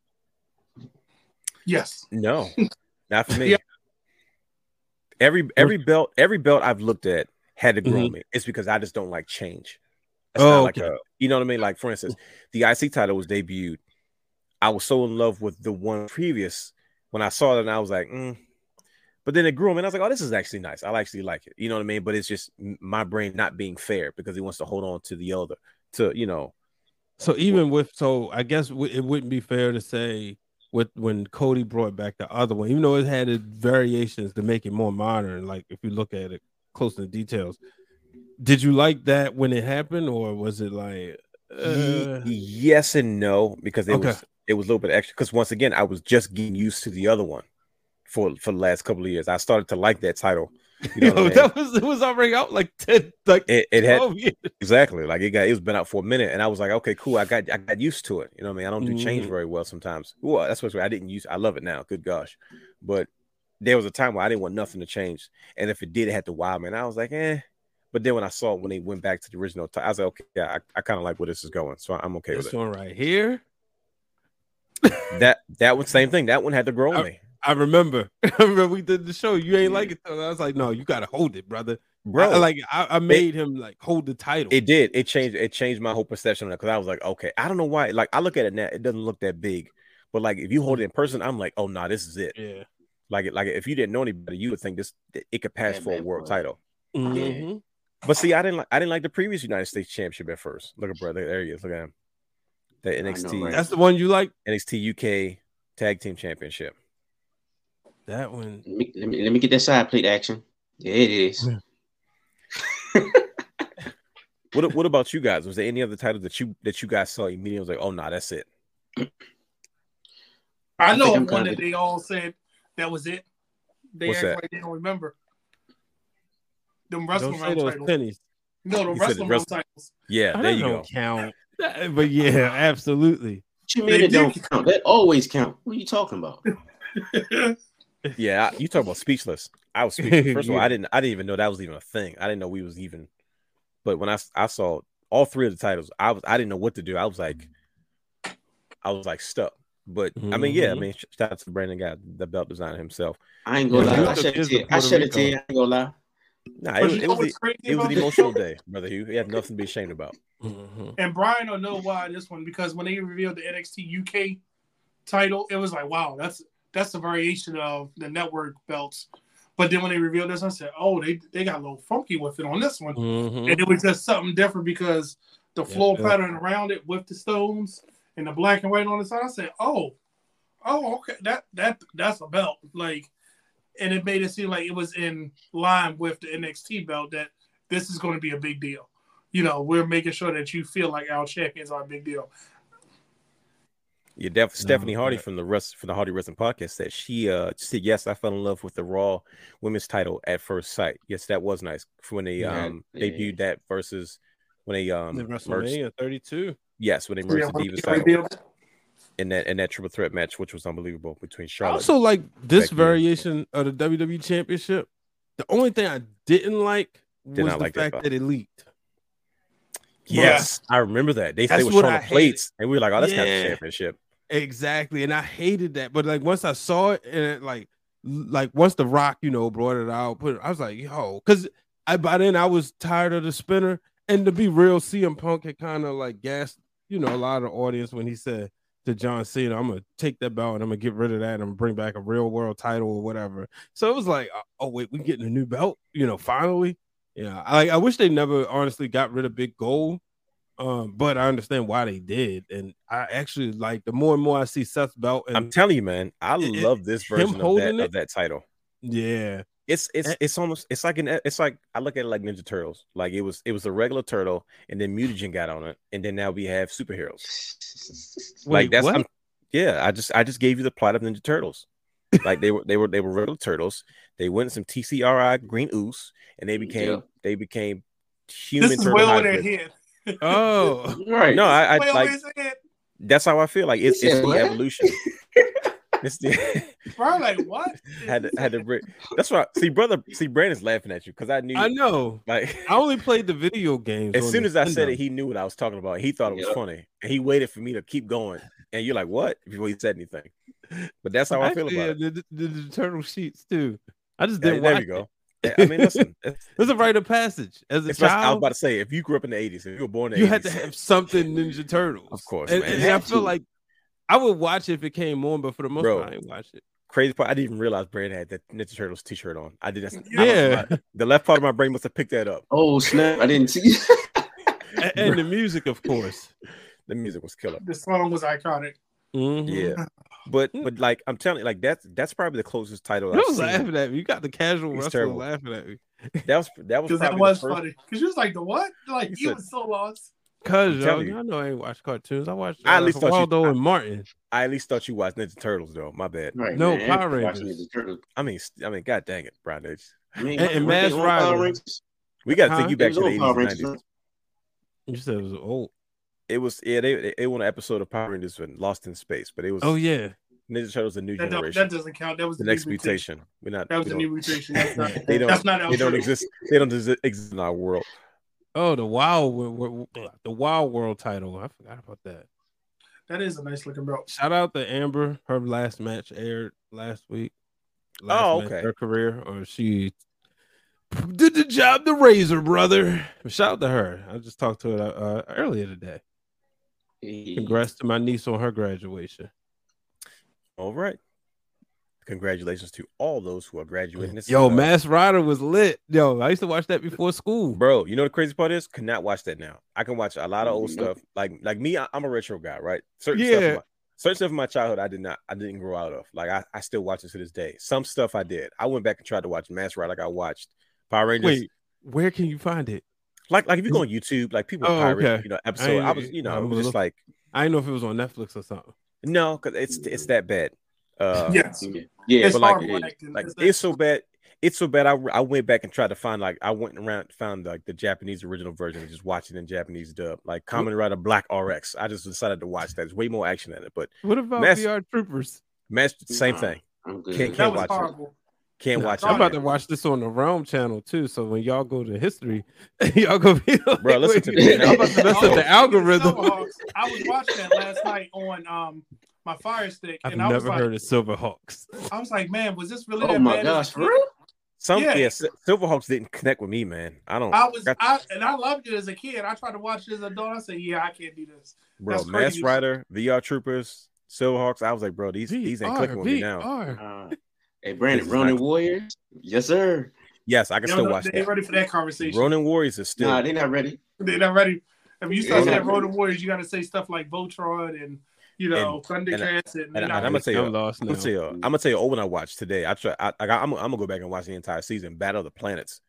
Yes. No, not for me. Yeah. Every every belt, every belt I've looked at had to grow Mhm. me. It's because I just don't like change. It's Oh, not like okay. a, you know what I mean? Like, for instance, the I C title was debuted. I was so in love with the one previous when I saw it, and I was like, mm. But then it grew on me, and I was like, oh, this is actually nice. I actually like it. You know what I mean? But it's just m- my brain not being fair because he wants to hold on to the other, to, you know. So even with, so I guess w- it wouldn't be fair to say with when Cody brought back the other one, even though it had its variations to make it more modern. Like if you look at it close to the details, did you like that when it happened, or was it like? Ye- Uh, yes and no, because it Okay. was it was a little bit extra. Because once again, I was just getting used to the other one for for the last couple of years. I started to like that title. You know yo, what I mean? that was it was already out like ten, like It, it had twelve years. exactly like it got it was been out for a minute, and I was like, okay, cool. I got I got used to it. You know what I mean? I don't do change Mhm. very well sometimes. Well, that's what I didn't use. I love it now. Good gosh, but there was a time where I didn't want nothing to change, and if it did, it had to wow me. And I was like, eh. But then when I saw it when they went back to the original, t- I was like, okay, yeah, I, I kind of like where this is going, so I'm okay with This it. one right here. That that one, same thing. That one had to grow on me, I remember. I remember we did the show. You ain't like it. So I was like, no, you gotta hold it, brother. bro. I, like I, I made him like hold the title. It did. It changed. It changed my whole perception of it because I was like, okay, I don't know why. Like I look at it now, it doesn't look that big, but like if you hold it in person, I'm like, oh no, nah, this is it. yeah. Like, like if you didn't know anybody, you would think this it could pass Yeah, for a man, world boy. title. Mm-hmm. But see, I didn't like I didn't like the previous United States Championship at first. Look at brother, there he is. Look at him. The N X T, know, right? That's the one you like. N X T U K Tag Team Championship. That one. Let me, let me let me get that side plate action. There it is. What What about you guys? Was there any other title that you that you guys saw immediately? Was like, oh no, nah, that's it. I know I think I'm one kinda- that they all said that was it. They What's act that? like they don't remember. Them Don't wrestling say realm those titles. pennies. No, the You said wrestling the realm wrestling- titles. Yeah, Oh, there that you don't go. count. That- But yeah, absolutely. What you They mean it do don't count? That always count. What are you talking about? Yeah, I- you talk about speechless. I was speechless. First of all, Yeah. I didn't I didn't even know that was even a thing. I didn't know we was even. But when I I saw all three of the titles, I was I didn't know what to do. I was like, I was like stuck. But I mean, yeah, I Mhm. mean, shout out to Brandon, guy, the belt designer himself. I ain't gonna Yeah, lie. you I took shed a his tear. to I Puerto shed a Rico. tear. I ain't gonna lie. Nah, But it, was- you it know was what's the, crazy it was about an this emotional show? day, brother. Hugh. He had nothing to be ashamed about. Mhm. And Brian don't know why this one, because when they revealed the N X T U K title, it was like, wow, that's that's a variation of the network belts. But then when they revealed this, I said, oh, they they got a little funky with it on this one. Mhm. And it was just something different because the Yeah, floor yeah. pattern around it with the stones and the black and white on the side. I said, oh, oh, okay, that that that's a belt. Like, and it made it seem like it was in line with the N X T belt that this is going to be a big deal. You know, we're making sure that you feel like our champions are a big deal. Yeah, def- Stephanie Hardy okay. from the rest from the Hardy Wrestling Podcast said she uh said yes, I fell in love with the Raw Women's title at first sight. Yes, that was nice when they Yeah, um yeah. debuted that versus when they um The merged. WrestleMania thirty-two. Yes, when they Yeah, merged the when Divas they title revealed- in that in that triple threat match, which was unbelievable between I Charlotte. also like this Becky and- variation of the W W E Championship. The only thing I didn't like Did was not the like that fact belt. that it leaked. Yes, I remember that. They, they That's were what showing I the plates, and we were like, "Oh, that's not the Yeah. championship." Exactly, and I hated that. But like once I saw it, and it, like, like once The Rock, you know, brought it out, put it, I was like, yo, because I by then I was tired of the spinner. And to be real, C M Punk had kind of like gassed, you know, a lot of the audience when he said to John Cena, "I'm gonna take that belt and I'm gonna get rid of that and I'm gonna bring back a real world title or whatever." So it was like, oh wait, we getting a new belt, you know, finally. Yeah, I I wish they never honestly got rid of Big Gold. Um, but I understand why they did, and I actually like the more and more I see Seth's belt, and I'm telling you, man, I it- love this him version of that holding of it? that title. yeah, It's it's And- it's almost it's like an it's like I look at it like Ninja Turtles. Like it was it was a regular turtle, and then Mutagen got on it, and then now we have superheroes. Wait, like that's what? I'm, yeah. I just I just gave you the plot of Ninja Turtles. Like they were they were they were regular turtles. They went in some T C R I green ooze, and they became Yeah. they became human This is turtle way over their hybrids. head. Oh, Right. No, I, I Way over like his head. that's how I feel. Like it's He it's said the what? evolution. It's the Bro, like what? had to, had to bring. That's why. See, brother. See, Brandon's laughing at you because I knew. I know. Like I only played the video games. as on soon as I said Nintendo. it, he knew what I was talking about. He thought it was Yep. funny, and he waited for me to keep going. And you're like, "What?" Before he said anything. But that's how I feel Actually, about yeah, it. The, the, the turtle sheets too. I just Yeah, didn't there watch you go. it. Yeah, I mean, listen. It's, It was a rite of passage as a it's what I was child. about to say. If you grew up in the eighties, if you were born in the You eighties, had to have something Ninja Turtles, Of course, And, man. and You I had feel to. like I would watch it if it came on, but for the most Bro. part, I didn't watch it. crazy part. I didn't even realize Brandon had that Ninja Turtles T-shirt on. I did. That's, Yeah. I, the left part of my brain must have picked that up. Oh snap! I didn't see. and, and the music, of course. The music was killer. The song was iconic. Mhm. Yeah, but but like I'm telling you, like that's that's probably the closest title You I've was seen. laughing at me. You got the casual He's wrestler terrible. laughing at me. That was that was Because that probably was the first. funny. Because you was like, the what? Like, He you said- was so lost. Cause I'm y'all, telling you. y'all know I ain't watched cartoons. I watched I uh, at least thought you- Waldo I- and Martin. I at least thought you watched Ninja Turtles though. My bad. Right, No, man. Power Watching Rangers. the Turtles. I mean, st- I mean, god dang it, Brian Edge. I mean, And- and weren't they Masked on Power Rider. Rangers? We got to Huh? take you It back was to the on eighties Power and Rangers. nineties. You said it was old. It was yeah, they they, they won an episode of Power Rangers when Lost in Space, but it was Oh yeah. Ninja Turtles: The New That, don't, Generation. that doesn't count. That was The the next new mutation. mutation. We're not. That was we the don't- new mutation. That's not, They don't. that's not our They don't show. exist. They don't exi- exist in our world. Oh, the Wild Wo- Wo- the Wild World title. I forgot about that. That is a nice looking belt. Shout out to Amber. Her last match aired last week. Last Oh, match of okay. Her career, or she did the job. The Razor brother. Shout out to her. I just talked to her uh, earlier today. Hey. Congrats to my niece on her graduation. All right. Congratulations to all those who are graduating. This Yo, is, uh, Masked Rider was lit. Yo, I used to watch that before school. Bro, you know the crazy part is, cannot watch that now. I can watch a lot of old Nope. stuff. Like like me, I, I'm a retro guy, right? Certain Yeah. stuff, in my, certain stuff in my childhood, I did not, I didn't grow out of. Like I, I still watch it to this day. Some stuff I did. I went back and tried to watch Masked Rider. Like I watched Power Rangers. Wait, where can you find it? Like like if you go on YouTube, like people Oh, pirate, okay. you know, episode. I, I- was, you know, I'm it was just look- like I didn't know if it was on Netflix or something. no, because it's it's that bad. Uh, Yes. Yeah, yeah, It's but like, horrible it- acting. like It's- it's so bad. It's so bad. I, I went back and tried to find like I went around found like the Japanese original version and just watched it in Japanese dub. Like Kamen Rider Black R X. I just decided to watch that. There's way more action in it, but What about Mass- V R Troopers? Match same Nah, thing. I'm good. Can't- that can't was watch it. horrible. Can't Nah, watch I'm it. about to watch this on the Realm channel too. So when y'all go to history, y'all go be like, Bro, listen to wait, me. I'm about to mess Oh, up the algorithm. Silverhawks. I was watching that last night on um my Fire Stick, I've and I was never like, heard of Silverhawks. I was like, man, was this really Oh that my bad? gosh, as for real? Some Yeah. yeah, S- Silverhawks didn't connect with me, man. I don't. I was, got- I and I loved it as a kid. I tried to watch it as an adult. I said, yeah, I can't do this. bro, that's Masked crazy. Rider, V R Troopers, Silverhawks. I was like, bro, these these ain't clicking with me now. V R. Uh, hey, Brandon, This is Ronin not- Warriors? Yes, sir. Yes, I can They still don't- watch they ain't that. ready for that conversation. Ronin Warriors is still. Nah, they're not ready. They're not ready. If you start Yeah. saying Ronin Warriors, you got to say stuff like Voltron and you know Thundercats, and, and, they're and not I'm gonna ready. tell you, I'm lost I'm now. gonna tell you, I'm gonna tell you. Oh, when I watched today, I try. I, I got, I'm, I'm gonna go back and watch the entire season. Battle of the Planets.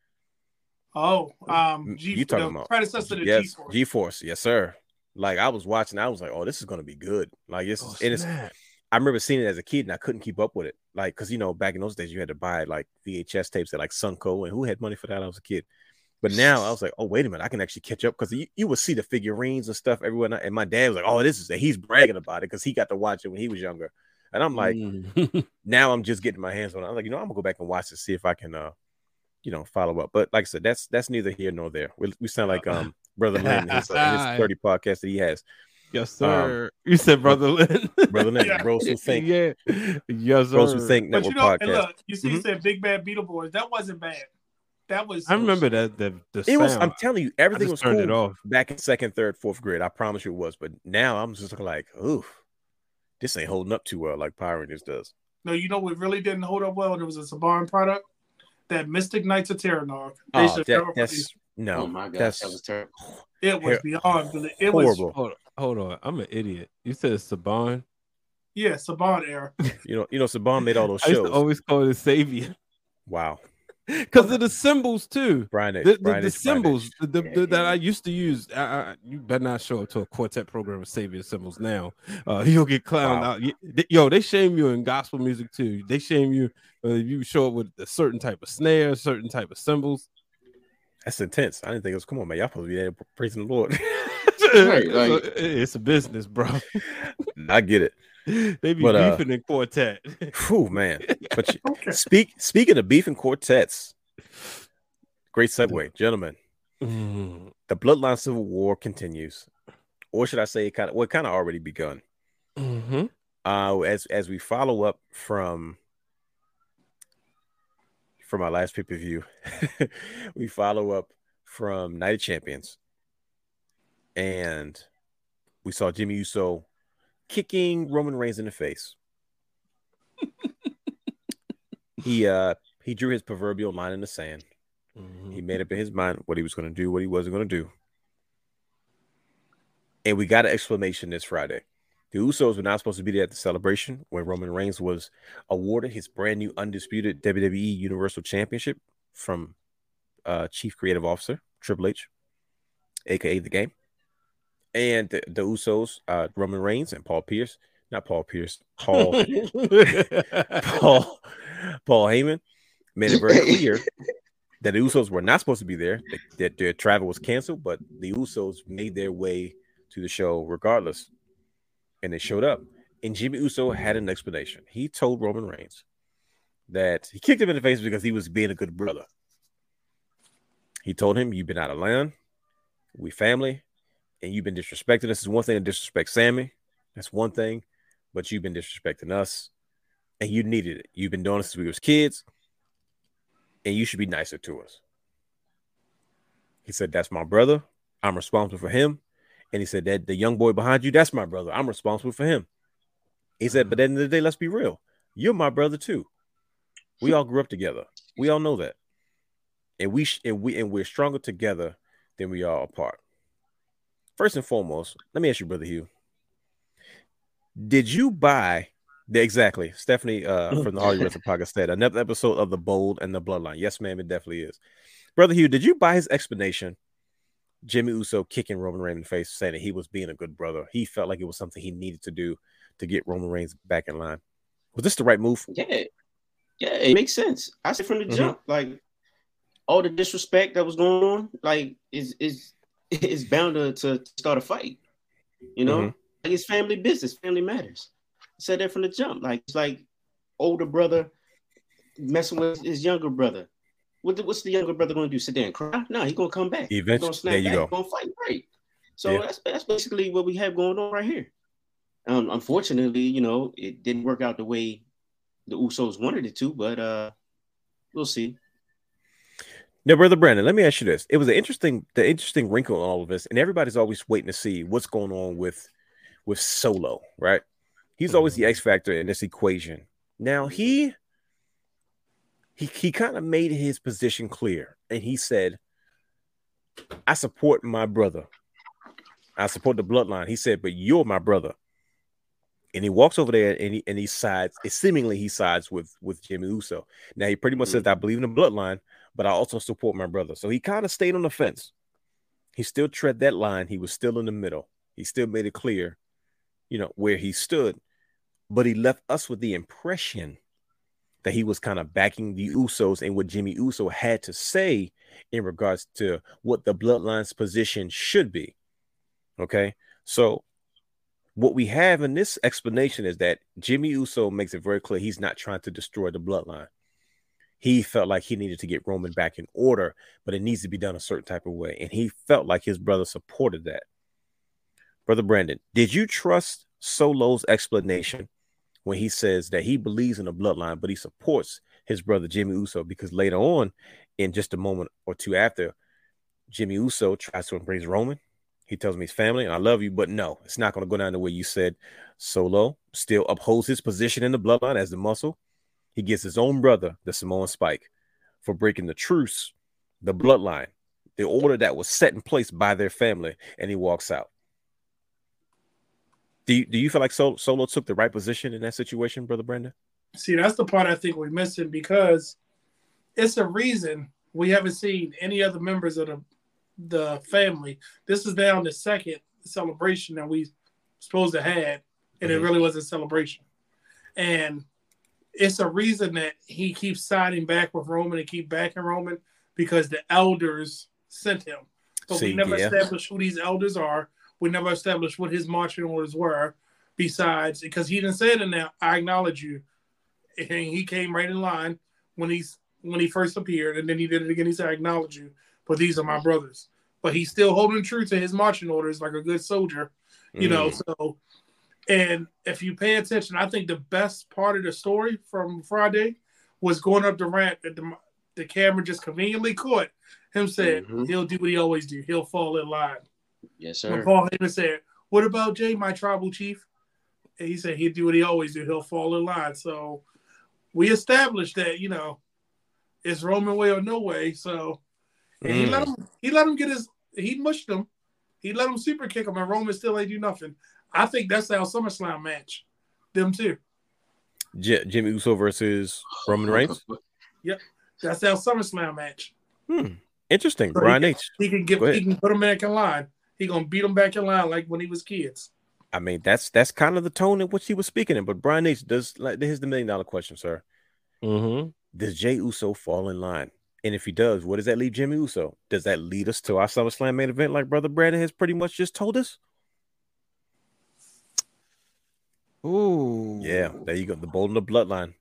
Oh, um, Mm, G, you talking the about- predecessor to Yes, G-Force. G-Force. Yes, sir. Like I was watching, I was like, oh, this is gonna be good. Like it's, Oh, and it's. snap. I remember seeing it as a kid, and I couldn't keep up with it. Like, cause you know, back in those days, you had to buy like V H S tapes at like Sunco, and who had money for that? I was a kid. But now I was like, oh, wait a minute, I can actually catch up because you, you would see the figurines and stuff everywhere. And my dad was like, oh, this is, he's bragging about it because he got to watch it when he was younger. And I'm like, Mm. now I'm just getting my hands on it. I'm like, you know, I'm gonna go back and watch it, see if I can, uh, you know, follow up. But like I said, that's that's neither here nor there. We, we sound like um Brother Lynn, his, uh, his thirty podcast that he has. Yes, sir. you said Brother Lynn. Brother Lynn, Yeah. bros who think, yeah. Yes, sir. bros who think But network you know, and podcast. look, you see, you Mhm. said Big Bad Beetleborgs. That wasn't bad. That was. I remember that the the It was. sound. I'm telling you, everything I was just turned cool it off. back in second, third, fourth grade. I promise you it was. But now I'm just like, oof, this ain't holding up too well like Power Rangers does. No, you know what really didn't hold up well? There was a Saban product, that Mystic Knights of Terranor. They Oh, should that, never that's put no, Oh my gosh, that's that was terrible. it was Her- beyond belief. It was horrible. Hold, hold on, I'm an idiot. You said Saban. yeah, Saban era. You know, you know, Saban made all those I used shows. to always call it Savior Wow, because of the symbols too. Brian, H, The, the, Brian the H, Brian symbols H. the, the, the- that I used to use. I, I, you better not show up to a quartet program with Savior symbols now. Uh, you'll get clowned Wow. out. Y- they- Yo, they shame you in gospel music too. They shame you uh, if you show up with a certain type of snare, a certain type of symbols. That's intense. I didn't think it was. Come on, man, y'all supposed to be there praising the Lord. Right, like- So, it's a business, bro. I get it. They be But, uh, beefing in quartet. Whew, man. But you, Okay. speak speaking of beef and quartets, great segue, gentlemen. Mm. The Bloodline Civil War continues, or should I say, it kind of well, it kind of already begun. Mm-hmm. Uh, as as we follow up from from our last pay per view, we follow up from Night of Champions, and we saw Jimmy Uso kicking Roman Reigns in the face. he uh he drew his proverbial line in the sand. He made up in his mind what he was going to do, what he wasn't going to do. And we got an explanation this Friday. The Usos were not supposed to be there at the celebration when Roman Reigns was awarded his brand new undisputed W W E Universal Championship from uh, Chief Creative Officer Triple H, aka The Game. And the, the Usos, uh, Roman Reigns and Paul Pierce, not Paul Pierce, Paul, Paul, Paul Heyman made it very clear that the Usos were not supposed to be there, that, that their travel was canceled, but the Usos made their way to the show regardless. And they showed up. And Jimmy Uso had an explanation. He told Roman Reigns that he kicked him in the face because he was being a good brother. He told him, you've been out of line. We family. And you've been disrespected. This is one thing to disrespect Sammy. That's one thing. But you've been disrespecting us. And you needed it. You've been doing this since we was kids. And you should be nicer to us. He said, that's my brother. I'm responsible for him. And he said that the young boy behind you, that's my brother. I'm responsible for him. He said, but at the end of the day, let's be real. you're my brother too. We all grew up together. We all know that, and we sh- and we and we're stronger together than we are apart. First and foremost, let me ask you, Brother Hugh. Did you buy the exactly Stephanie uh, from the Hardy Wrestling Podcast said another episode of The Bold and the Bloodline? Yes, ma'am, it definitely is. Brother Hugh, did you buy his explanation? Jimmy Uso kicking Roman Reigns in the face, saying that he was being a good brother. He felt like it was something he needed to do to get Roman Reigns back in line. Was this the right move? Yeah, yeah, it makes sense. I said from the Mhm. jump, like all the disrespect that was going on, like is is is bound to, to start a fight. You know, Mhm. like it's family business, family matters. I said that from the jump. Like it's like older brother messing with his younger brother. What the, what's the younger brother going to do? Sit there and cry? No, he's going to come back. He's Eventually, going to snap there you back. go. He's going to fight, right? So Yeah. that's that's basically what we have going on right here. Um, unfortunately, you know, it didn't work out the way the Usos wanted it to, but uh, we'll see. Now, Brother Brandon, let me ask you this. It was an interesting, the interesting wrinkle in all of this, and everybody's always waiting to see what's going on with, with Solo, right? He's always the X factor in this equation. Now, he he he kind of made his position clear, and he said, I support my brother. I support the bloodline. He said, but you're my brother. And he walks over there and he and he sides, seemingly he sides with, with Jimmy Uso. Now he pretty much says, I believe in the bloodline, but I also support my brother. So he kind of stayed on the fence. He still tread that line. He was still in the middle. He still made it clear, you know, where he stood. But he left us with the impression that he was kind of backing the Usos and what Jimmy Uso had to say in regards to what the bloodline's position should be. Okay, so what we have in this explanation is that Jimmy Uso makes it very clear he's not trying to destroy the bloodline. He felt like he needed to get Roman back in order, but it needs to be done a certain type of way. And he felt like his brother supported that. Brother Brandon, did you trust Solo's explanation when he says that he believes in the bloodline, but he supports his brother Jimmy Uso? Because later on, in just a moment or two after, Jimmy Uso tries to embrace Roman. He tells me he's family and I love you, but no, it's not going to go down the way you said. Solo still upholds his position in the bloodline as the muscle. He gets his own brother, the Samoan Spike, for breaking the truce, the bloodline, the order that was set in place by their family, and he walks out. Do you, do you feel like Solo, Solo took the right position in that situation, Brother Brandon? See, that's the part I think we're missing, because it's a reason we haven't seen any other members of the the family. This is now the second celebration that we supposed to have, and mm-hmm. it really was a celebration. And it's a reason that he keeps siding back with Roman and keep backing Roman, because the elders sent him. But See, we never yeah. established who these elders are. We never established what his marching orders were, besides, because he didn't say it in there, I acknowledge you. And he came right in line when he's when he first appeared, and then he did it again. He said, I acknowledge you, but these are my brothers. But he's still holding true to his marching orders like a good soldier, you mm. know. So, and if you pay attention, I think the best part of the story from Friday was going up the ramp that the, the camera just conveniently caught him said, mm-hmm. he'll do what he always do. He'll fall in line. Yes, sir. When Paul Heyman said, what about Jay, my tribal chief? And he said, he'll do what he always do. He'll fall in line. So we established that, you know, it's Roman way or no way. So, and mm. he let him, he let him get his, he mushed him. He let him super kick him, and Roman still ain't do nothing. I think that's our SummerSlam match. Them two. J- Jimmy Uso versus Roman Reigns? Yep. That's our SummerSlam match. Hmm. Interesting. So Brian he, H. He can give he can put him back in line. He gonna beat him back in line like when he was kids. I mean, that's that's kind of the tone in which he was speaking in. But Brian H. does like here's the million dollar question, sir. Mm-hmm. Does Jey Uso fall in line? And if he does, what does that leave Jimmy Uso? Does that lead us to our SummerSlam main event like Brother Brandon has pretty much just told us? Ooh. Yeah, there you go. The Bold and the Bloodline.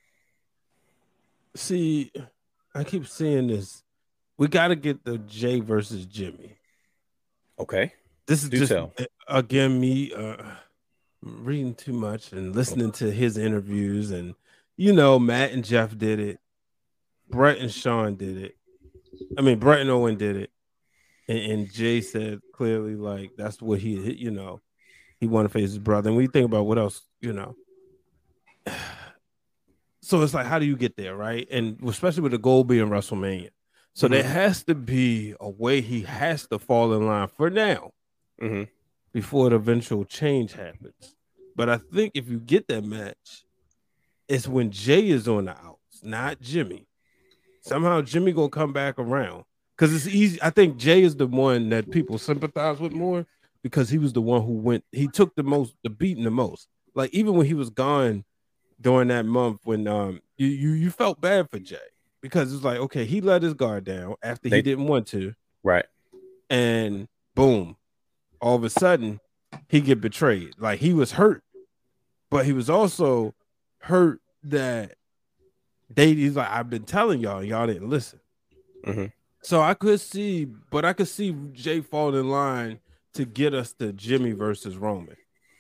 See, I keep seeing this. We got to get the Jay versus Jimmy. Okay. This is Do just, tell. again, me uh, reading too much and listening to his interviews. And, you know, Matt and Jeff did it. Brett and Sean did it. I mean, Brett and Owen did it. And, and Jay said clearly, like, that's what he, you know, he wanted to face his brother. And we think about what else, you know. So it's like, how do you get there, right? And especially with the goal being WrestleMania. So Mm-hmm. there has to be a way he has to fall in line for now Mm-hmm. before the eventual change happens. But I think if you get that match, it's when Jay is on the outs, not Jimmy. Somehow Jimmy gonna come back around because it's easy. I think Jay is the one that people sympathize with more because he was the one who went. He took the most, the beating the most. Like even when he was gone during that month, when um you you, you felt bad for Jay because it's like, okay, he let his guard down after They, he didn't want to, right? And boom, all of a sudden he get betrayed. Like he was hurt, but he was also hurt that they he's like, I've been telling y'all, y'all didn't listen. Mm-hmm. So I could see, but I could see Jay fall in line to get us to Jimmy versus Roman.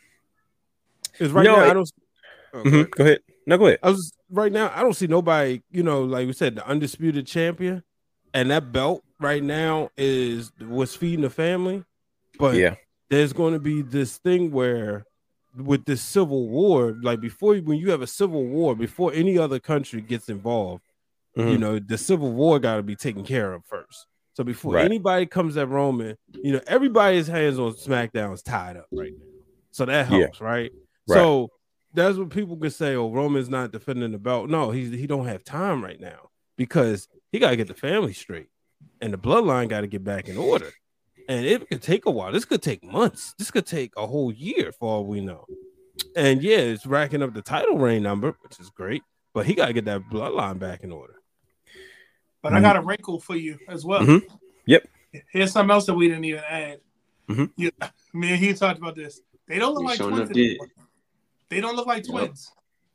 Because right no, now it, I don't. Oh, mm-hmm. go ahead. Go ahead. No, go ahead. I was right now. I don't see nobody. You know, like we said, the undisputed champion, and that belt right now is what's feeding the family. But yeah, there's going to be this thing where, with this civil war, like before, when you have a civil war, before any other country gets involved, mm-hmm. you know, the civil war got to be taken care of first. So before right. anybody comes at Roman, you know, everybody's hands on SmackDown is tied up right now. So that helps, yeah. right? right? So that's what people can say. Oh, Roman's not defending the belt. No, he's he don't have time right now because he got to get the family straight, and the bloodline got to get back in order. And it could take a while. This could take months. This could take a whole year for all we know. And yeah, it's racking up the title reign number, which is great. But he got to get that bloodline back in order. But I got a wrinkle for you as well. Mm-hmm. Yep. Here's something else that we didn't even add. Mm-hmm. You, me and he talked about this. They don't look like twins anymore. They don't look like twins.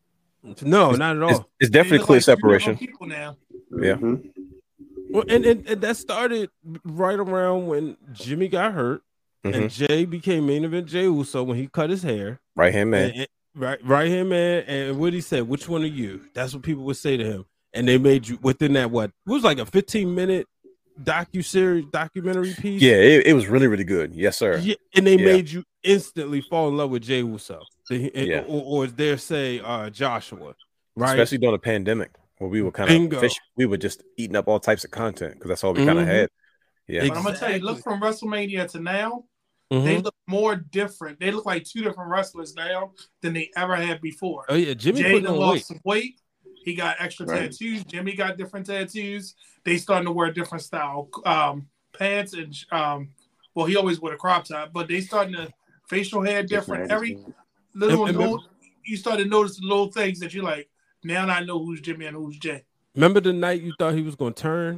No, not at all. It's, it's definitely clear like separation. People now. Yeah. Mm-hmm. Well, and, and, and that started right around when Jimmy got hurt, mm-hmm. and Jay became main event Jey Uso when he cut his hair. Right hand man. And, and, right, right hand man. And what he said, which one are you? That's what people would say to him. And they made you within that what? It was like a fifteen minute docu-series, documentary piece. Yeah, it, it was really, really good. Yes, sir. Yeah, and they yeah. made you instantly fall in love with Jey Uso. The, yeah. Or, or as they say, uh, Joshua. Right. Especially during the pandemic. Where we were kind of fish, we were just eating up all types of content because that's all we mm-hmm. kind of had. Yeah, but exactly. I'm gonna tell you, look from WrestleMania to now, mm-hmm. they look more different. They look like two different wrestlers now than they ever had before. Oh yeah, Jimmy Jay lost weight. some weight. He got extra right. tattoos. Jimmy got different tattoos. They starting to wear different style um, pants and um, well, he always wore a crop top, but they starting to facial hair different. Every little and, and, you start to notice the little things that you're like. Now I know who's Jimmy and who's Jay. Remember the night you thought he was going to turn,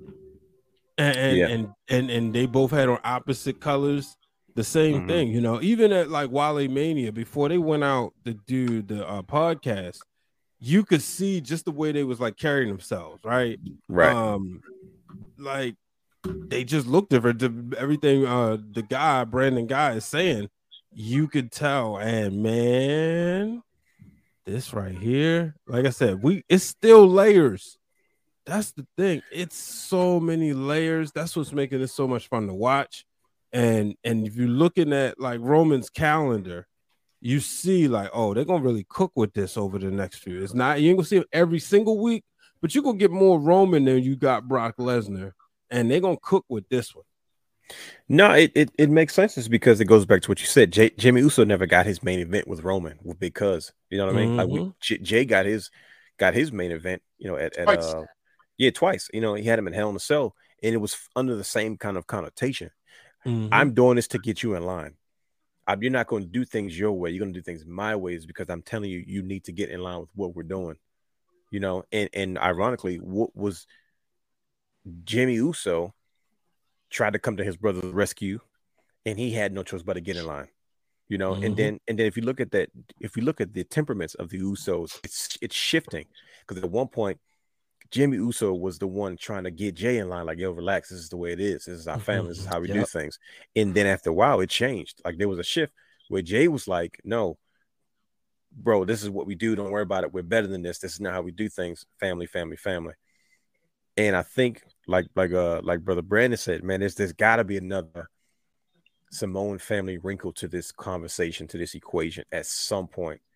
and and, yeah. and and and they both had on opposite colors. The same mm-hmm. thing, you know. Even at like Wale Mania, before they went out to do the uh, podcast, you could see just the way they was like carrying themselves, right? Right. Um, like they just looked different. Everything uh, the guy Brandon Guy is saying, you could tell. And man. This right here, like I said, we it's still layers. That's the thing. It's so many layers. That's what's making it so much fun to watch. And and if you're looking at like Roman's calendar, you see like, oh, they're gonna really cook with this over the next few. It's not you ain't gonna see it every single week, but you're gonna get more Roman than you got Brock Lesnar, and they're gonna cook with this one. No, it, it, it makes sense. It's because it goes back to what you said. Jay, Jimmy Uso never got his main event with Roman because you know what I mean. Mm-hmm. Like we, J, Jay got his got his main event, you know, at, at uh, yeah, twice. You know, he had him in Hell in a Cell, and it was under the same kind of connotation. Mm-hmm. I'm doing this to get you in line. I'm, you're not going to do things your way. You're going to do things my ways because I'm telling you, you need to get in line with what we're doing. You know, and and ironically, what was Jimmy Uso tried to come to his brother's rescue, and he had no choice but to get in line, you know. Mm-hmm. And then, and then, if you look at that, if you look at the temperaments of the Usos, it's it's shifting because at one point, Jimmy Uso was the one trying to get Jay in line, like, yo, relax, this is the way it is, this is our family, this is how we yep. do things. And then after a while, it changed. Like there was a shift where Jay was like, no, bro, this is what we do. Don't worry about it. We're better than this. This is not how we do things. Family, family, family. And I think, like, like, uh, like Brother Brandon said, man, there's there's got to be another Samoan family wrinkle to this conversation, to this equation at some point.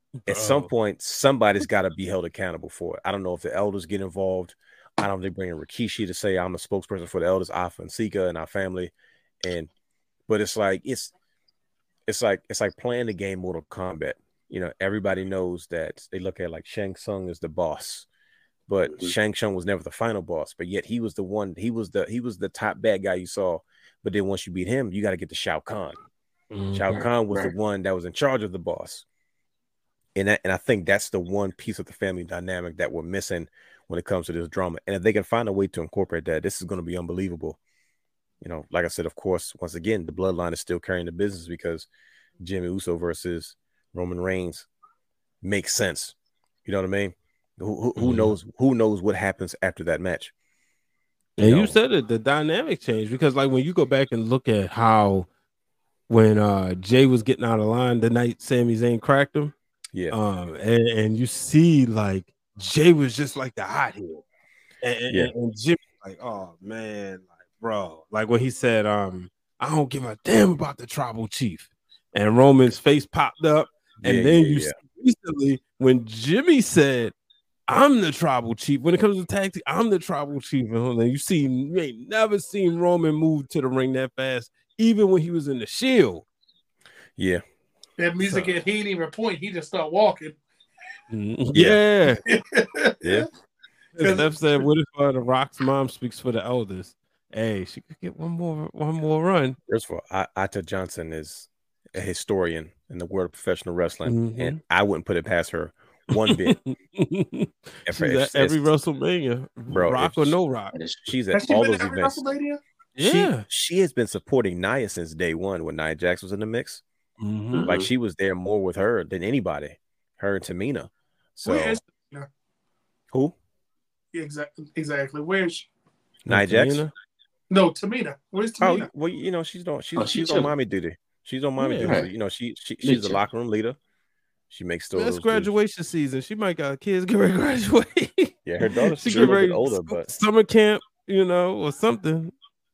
at some point, somebody's got to be held accountable for it. I don't know if the elders get involved. I don't know if they bring in Rikishi to say I'm a spokesperson for the elders, Alpha and Sika and our family. And but it's like it's it's like it's like playing the game Mortal Kombat. You know, everybody knows that they look at like Shang Tsung as the boss, but mm-hmm. Shang Tsung was never the final boss. But yet he was the one. He was the he was the top bad guy you saw. But then once you beat him, you got to get to Shao Kahn. Mm-hmm. Shao Kahn was right. the one that was in charge of the boss. And that, and I think that's the one piece of the family dynamic that we're missing when it comes to this drama. And if they can find a way to incorporate that, this is going to be unbelievable. You know, like I said, of course, once again, the bloodline is still carrying the business because Jimmy Uso versus Roman Reigns makes sense. You know what I mean? Who, who, who mm-hmm. knows? Who knows what happens after that match? You and know? You said it, the dynamic changed because, like, when you go back and look at how when uh, Jay was getting out of line the night Sami Zayn cracked him, yeah, um, and, and you see like Jay was just like the hot head, and, yeah. and, and Jimmy like, oh man, like bro, like when he said, um, I don't give a damn about the tribal chief, and Roman's face popped up, and yeah, then yeah, you yeah. see recently when Jimmy said, I'm the tribal chief. When it comes to tag team, I'm the tribal chief. And you see, you ain't never seen Roman move to the ring that fast, even when he was in the Shield. Yeah. That music, so. He didn't even point. He just started walking. Yeah. yeah. Steph said, what if uh, the Rock's mom speaks for the elders? Hey, she could get one more one more run. First of all, I- Ata Johnson is a historian in the world of professional wrestling, mm-hmm. and I wouldn't put it past her one bit. if, if, every WrestleMania, bro, Rock or no Rock. She's at she all those every events. Yeah, she, she has been supporting Nia since day one when Nia Jax was in the mix. Mm-hmm. Like she was there more with her than anybody. Her and Tamina. So Where is Tamina? Who? Yeah, exactly. Exactly. Where's she? Nia Jax? No, Tamina. Where's Tamina? Oh, well, you know she's on. She's oh, she's she on mommy duty. She's on mommy yeah, duty. right. You know she, she she's a locker room leader. She makes still. That's graduation dudes. Season. She might got kids get ready to graduate. Yeah, her daughter's she still get ready a little bit older, but summer camp, you know, or something.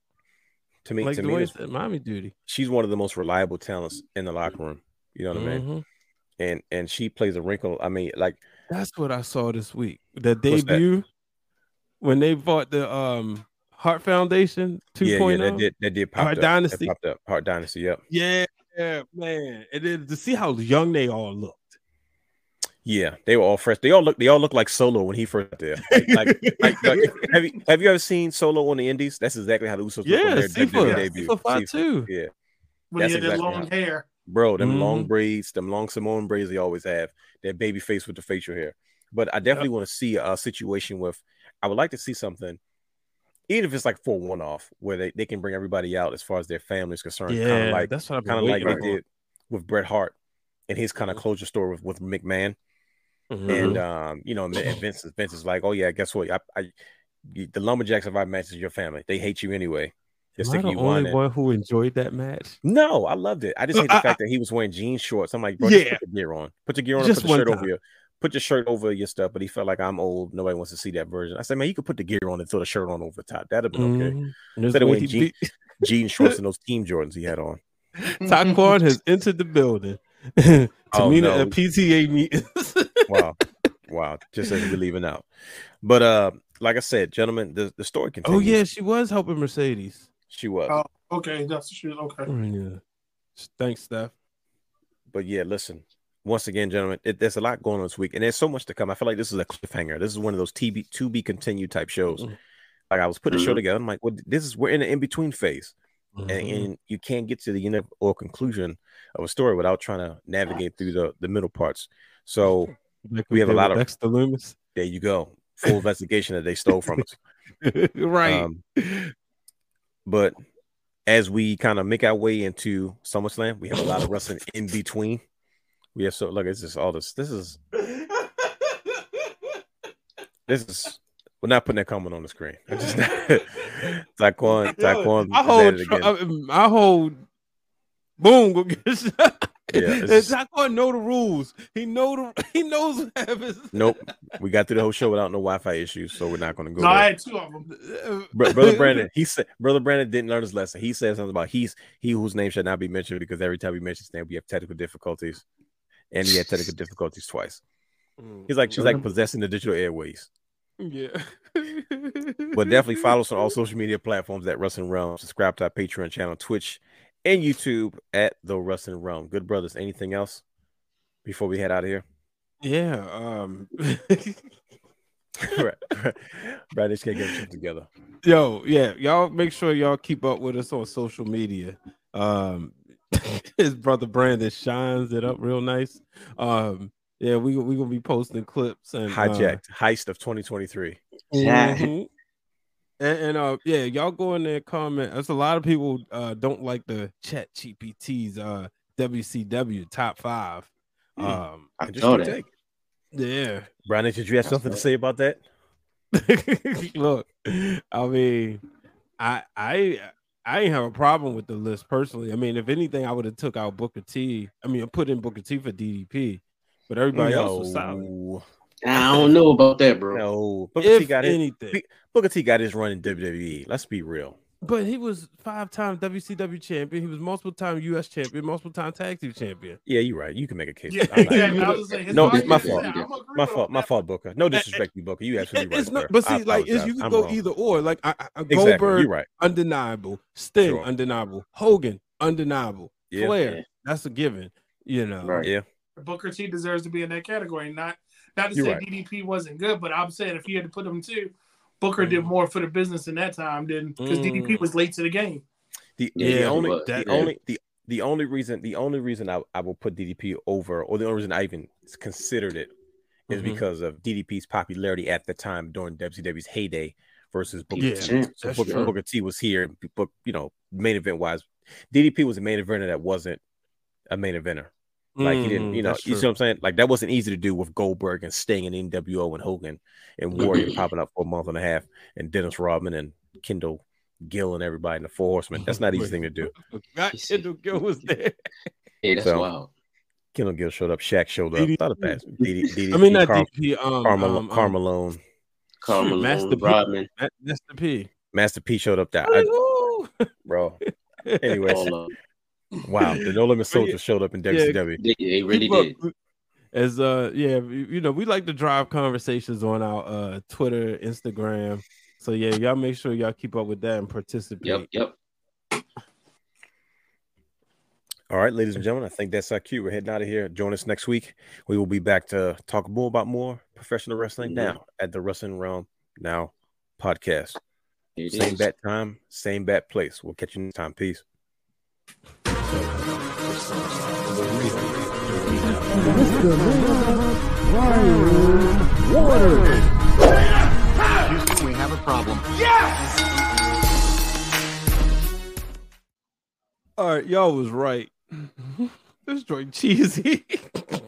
To me, like to the me, way said, mommy duty. She's one of the most reliable talents in the locker room. You know what mm-hmm. I mean? And and she plays a wrinkle. I mean, like that's what I saw this week. The debut when they bought the um Heart Foundation two point oh. Yeah, yeah, that did that did pop Heart up. Dynasty. That popped up. Heart Dynasty. Yep. Yeah, yeah, man. And then to see how young they all looked. Yeah, they were all fresh. They all look. They all look like Solo when he first got there. Like, like, like, like have you have you ever seen Solo on the Indies? That's exactly how the Usos yeah, look on their Sifa, debut. Sifa five too. Yeah, when that's he had exactly that long how, hair, bro. Them mm-hmm. long braids, them long Samoan braids they always have. That baby face with the facial hair. But I definitely yep. want to see a situation with. I would like to see something, even if it's like for one off, where they, they can bring everybody out as far as their family is concerned. Yeah, kind of like that's what kind of like right. they did with Bret Hart and his kind of closure story with, with McMahon. Mm-hmm. And um, you know, and Vince, Vince is like, "Oh yeah, guess what? I, I the Lumberjacks have our matches your family. They hate you anyway. Am I the you only one who enjoyed that match? No, I loved it. I just hate the I, fact I, that he was wearing jean shorts. I'm like, bro, yeah. just put the gear on. Put your gear on. Just put the shirt time. over your. Put your shirt over your stuff." But he felt like I'm old. Nobody wants to see that version. I said, "Man, you could put the gear on and throw the shirt on over the top. That'd have been okay." Mm-hmm. Instead of wearing jean, jean shorts and those team Jordans he had on. Taquan has entered the building. Tamina oh, no. at P T A meetings. Wow. Wow, just as we're leaving out. But uh, like I said, gentlemen, the, the story continues. Oh, yeah, she was helping Mercedes. She was. Oh, okay, that's she was okay. Oh, yeah. Thanks, Steph. But yeah, listen, once again, gentlemen, it, there's a lot going on this week, and there's so much to come. I feel like this is a cliffhanger. This is one of those T V to be continued type shows. Mm-hmm. Like I was putting mm-hmm. a show together. I'm like, well, this is we're in an in-between phase. Mm-hmm. And, and you can't get to the end or conclusion of a story without trying to navigate through the, the middle parts. So like we have a lot of Dexter Loomis. There you go. Full investigation that they stole from us. Right. Um, but as we kind of make our way into SummerSlam, we have a lot of wrestling in between. We have so look, it's just all this. This is this is we're not putting that comment on the screen. I just Taquan, Taquan. I hold I hold boom, go get shot. Yeah, Taquan know the rules. He know the he knows what happens. Nope, we got through the whole show without no Wi-Fi issues, so we're not going to go. No, there. I had two of them. Bro, Brother Brandon, he said, Brother Brandon didn't learn his lesson. He said something about he's he whose name should not be mentioned because every time we mention his name, we have technical difficulties. and he had technical difficulties twice. Mm. He's like she's like possessing the digital airways. Yeah. But definitely follow us on all social media platforms at Wrestling Realm. Subscribe to our Patreon channel, Twitch, and YouTube at The Wrestling Realm. Good brothers, anything else before we head out of here? Yeah. Um right. Brad, just can't get shit together. Yo, yeah, y'all make sure y'all keep up with us on social media. Um his brother Brandon shines it up real nice. Um yeah, we we gonna be posting clips and hijacked uh, heist of twenty twenty-three. Mm-hmm. And, and uh yeah, y'all go in there and comment. There's a lot of people uh don't like the Chat G P T's uh W C W top five. Um I know that. Yeah. Brandon, did you have something to say about that? Look, I mean, I I I ain't have a problem with the list personally. I mean, if anything, I would have took out Booker T. I mean, I put in Booker T for D D P, but everybody no. else was solid. I don't know about that, bro. No, Booker if T got anything, his, Booker T got his run in W W E. Let's be real. But he was five-time W C W champion. He was multiple-time U S champion, multiple-time tag team champion. Yeah, you're right. You can make a case. Yeah, exactly. I was saying, no, it's my fault. My fault. My fault, Booker. No disrespect to you, Booker. You absolutely it's right. Not, but see, like, is you can I'm go wrong. either or. Like, I, I, exactly. Goldberg, You're right. Undeniable. Sting, Sure. undeniable. Hogan, undeniable. Yeah. Flair, Yeah. that's a given. You know. Right. Yeah. Booker T deserves to be in that category. Not not to You're say right. D D P wasn't good, but I'm saying if you had to put them two, Booker mm. did more for the business in that time than because mm. D D P was late to the game. The, Yeah, the only but- the yeah. only the the only reason the only reason I, I will put D D P over, or the only reason I even considered it, is Mhm. because of D D P's popularity at the time during W C W's heyday versus Booker Yeah, T. So that's Booker, true. Booker T was here, but you know, main event wise, D D P was a main eventer that wasn't a main eventer. Like he didn't, you know, That's you see true. what I'm saying? Like that wasn't easy to do with Goldberg and Sting and N W O and Hogan and Warrior popping up for a month and a half, and Dennis Rodman and Kendall Gill and everybody in the Four Horsemen. That's not an easy thing to do. Forgot Kendall Gill was there. Hey, that's So, wild. Kendall Gill showed up. Shaq showed up. D D P. Not a bad. D D P, I mean, not Car- D D P. Um, Carmel- um, um, Carmelone. Carmelo, Master P. Rodman. Ma- Master P. Master P showed up there. I- Woo! bro. Anyway, all of wow. The No Limit Soldier showed up in W C W. They, they really Keep up. did. As uh, yeah, you you know, we like to drive conversations on our uh Twitter, Instagram. So yeah, y'all make sure y'all keep up with that and participate. Yep, yep. All right, ladies and gentlemen, I think that's our cue. We're heading out of here. Join us next week. We will be back to talk more about more professional wrestling Mhm. now at the Wrestling Realm Now podcast. It Same is. bat time, same bat place. We'll catch you next time. Peace. Houston, we have a problem. All right, y'all was right. This joint cheesy.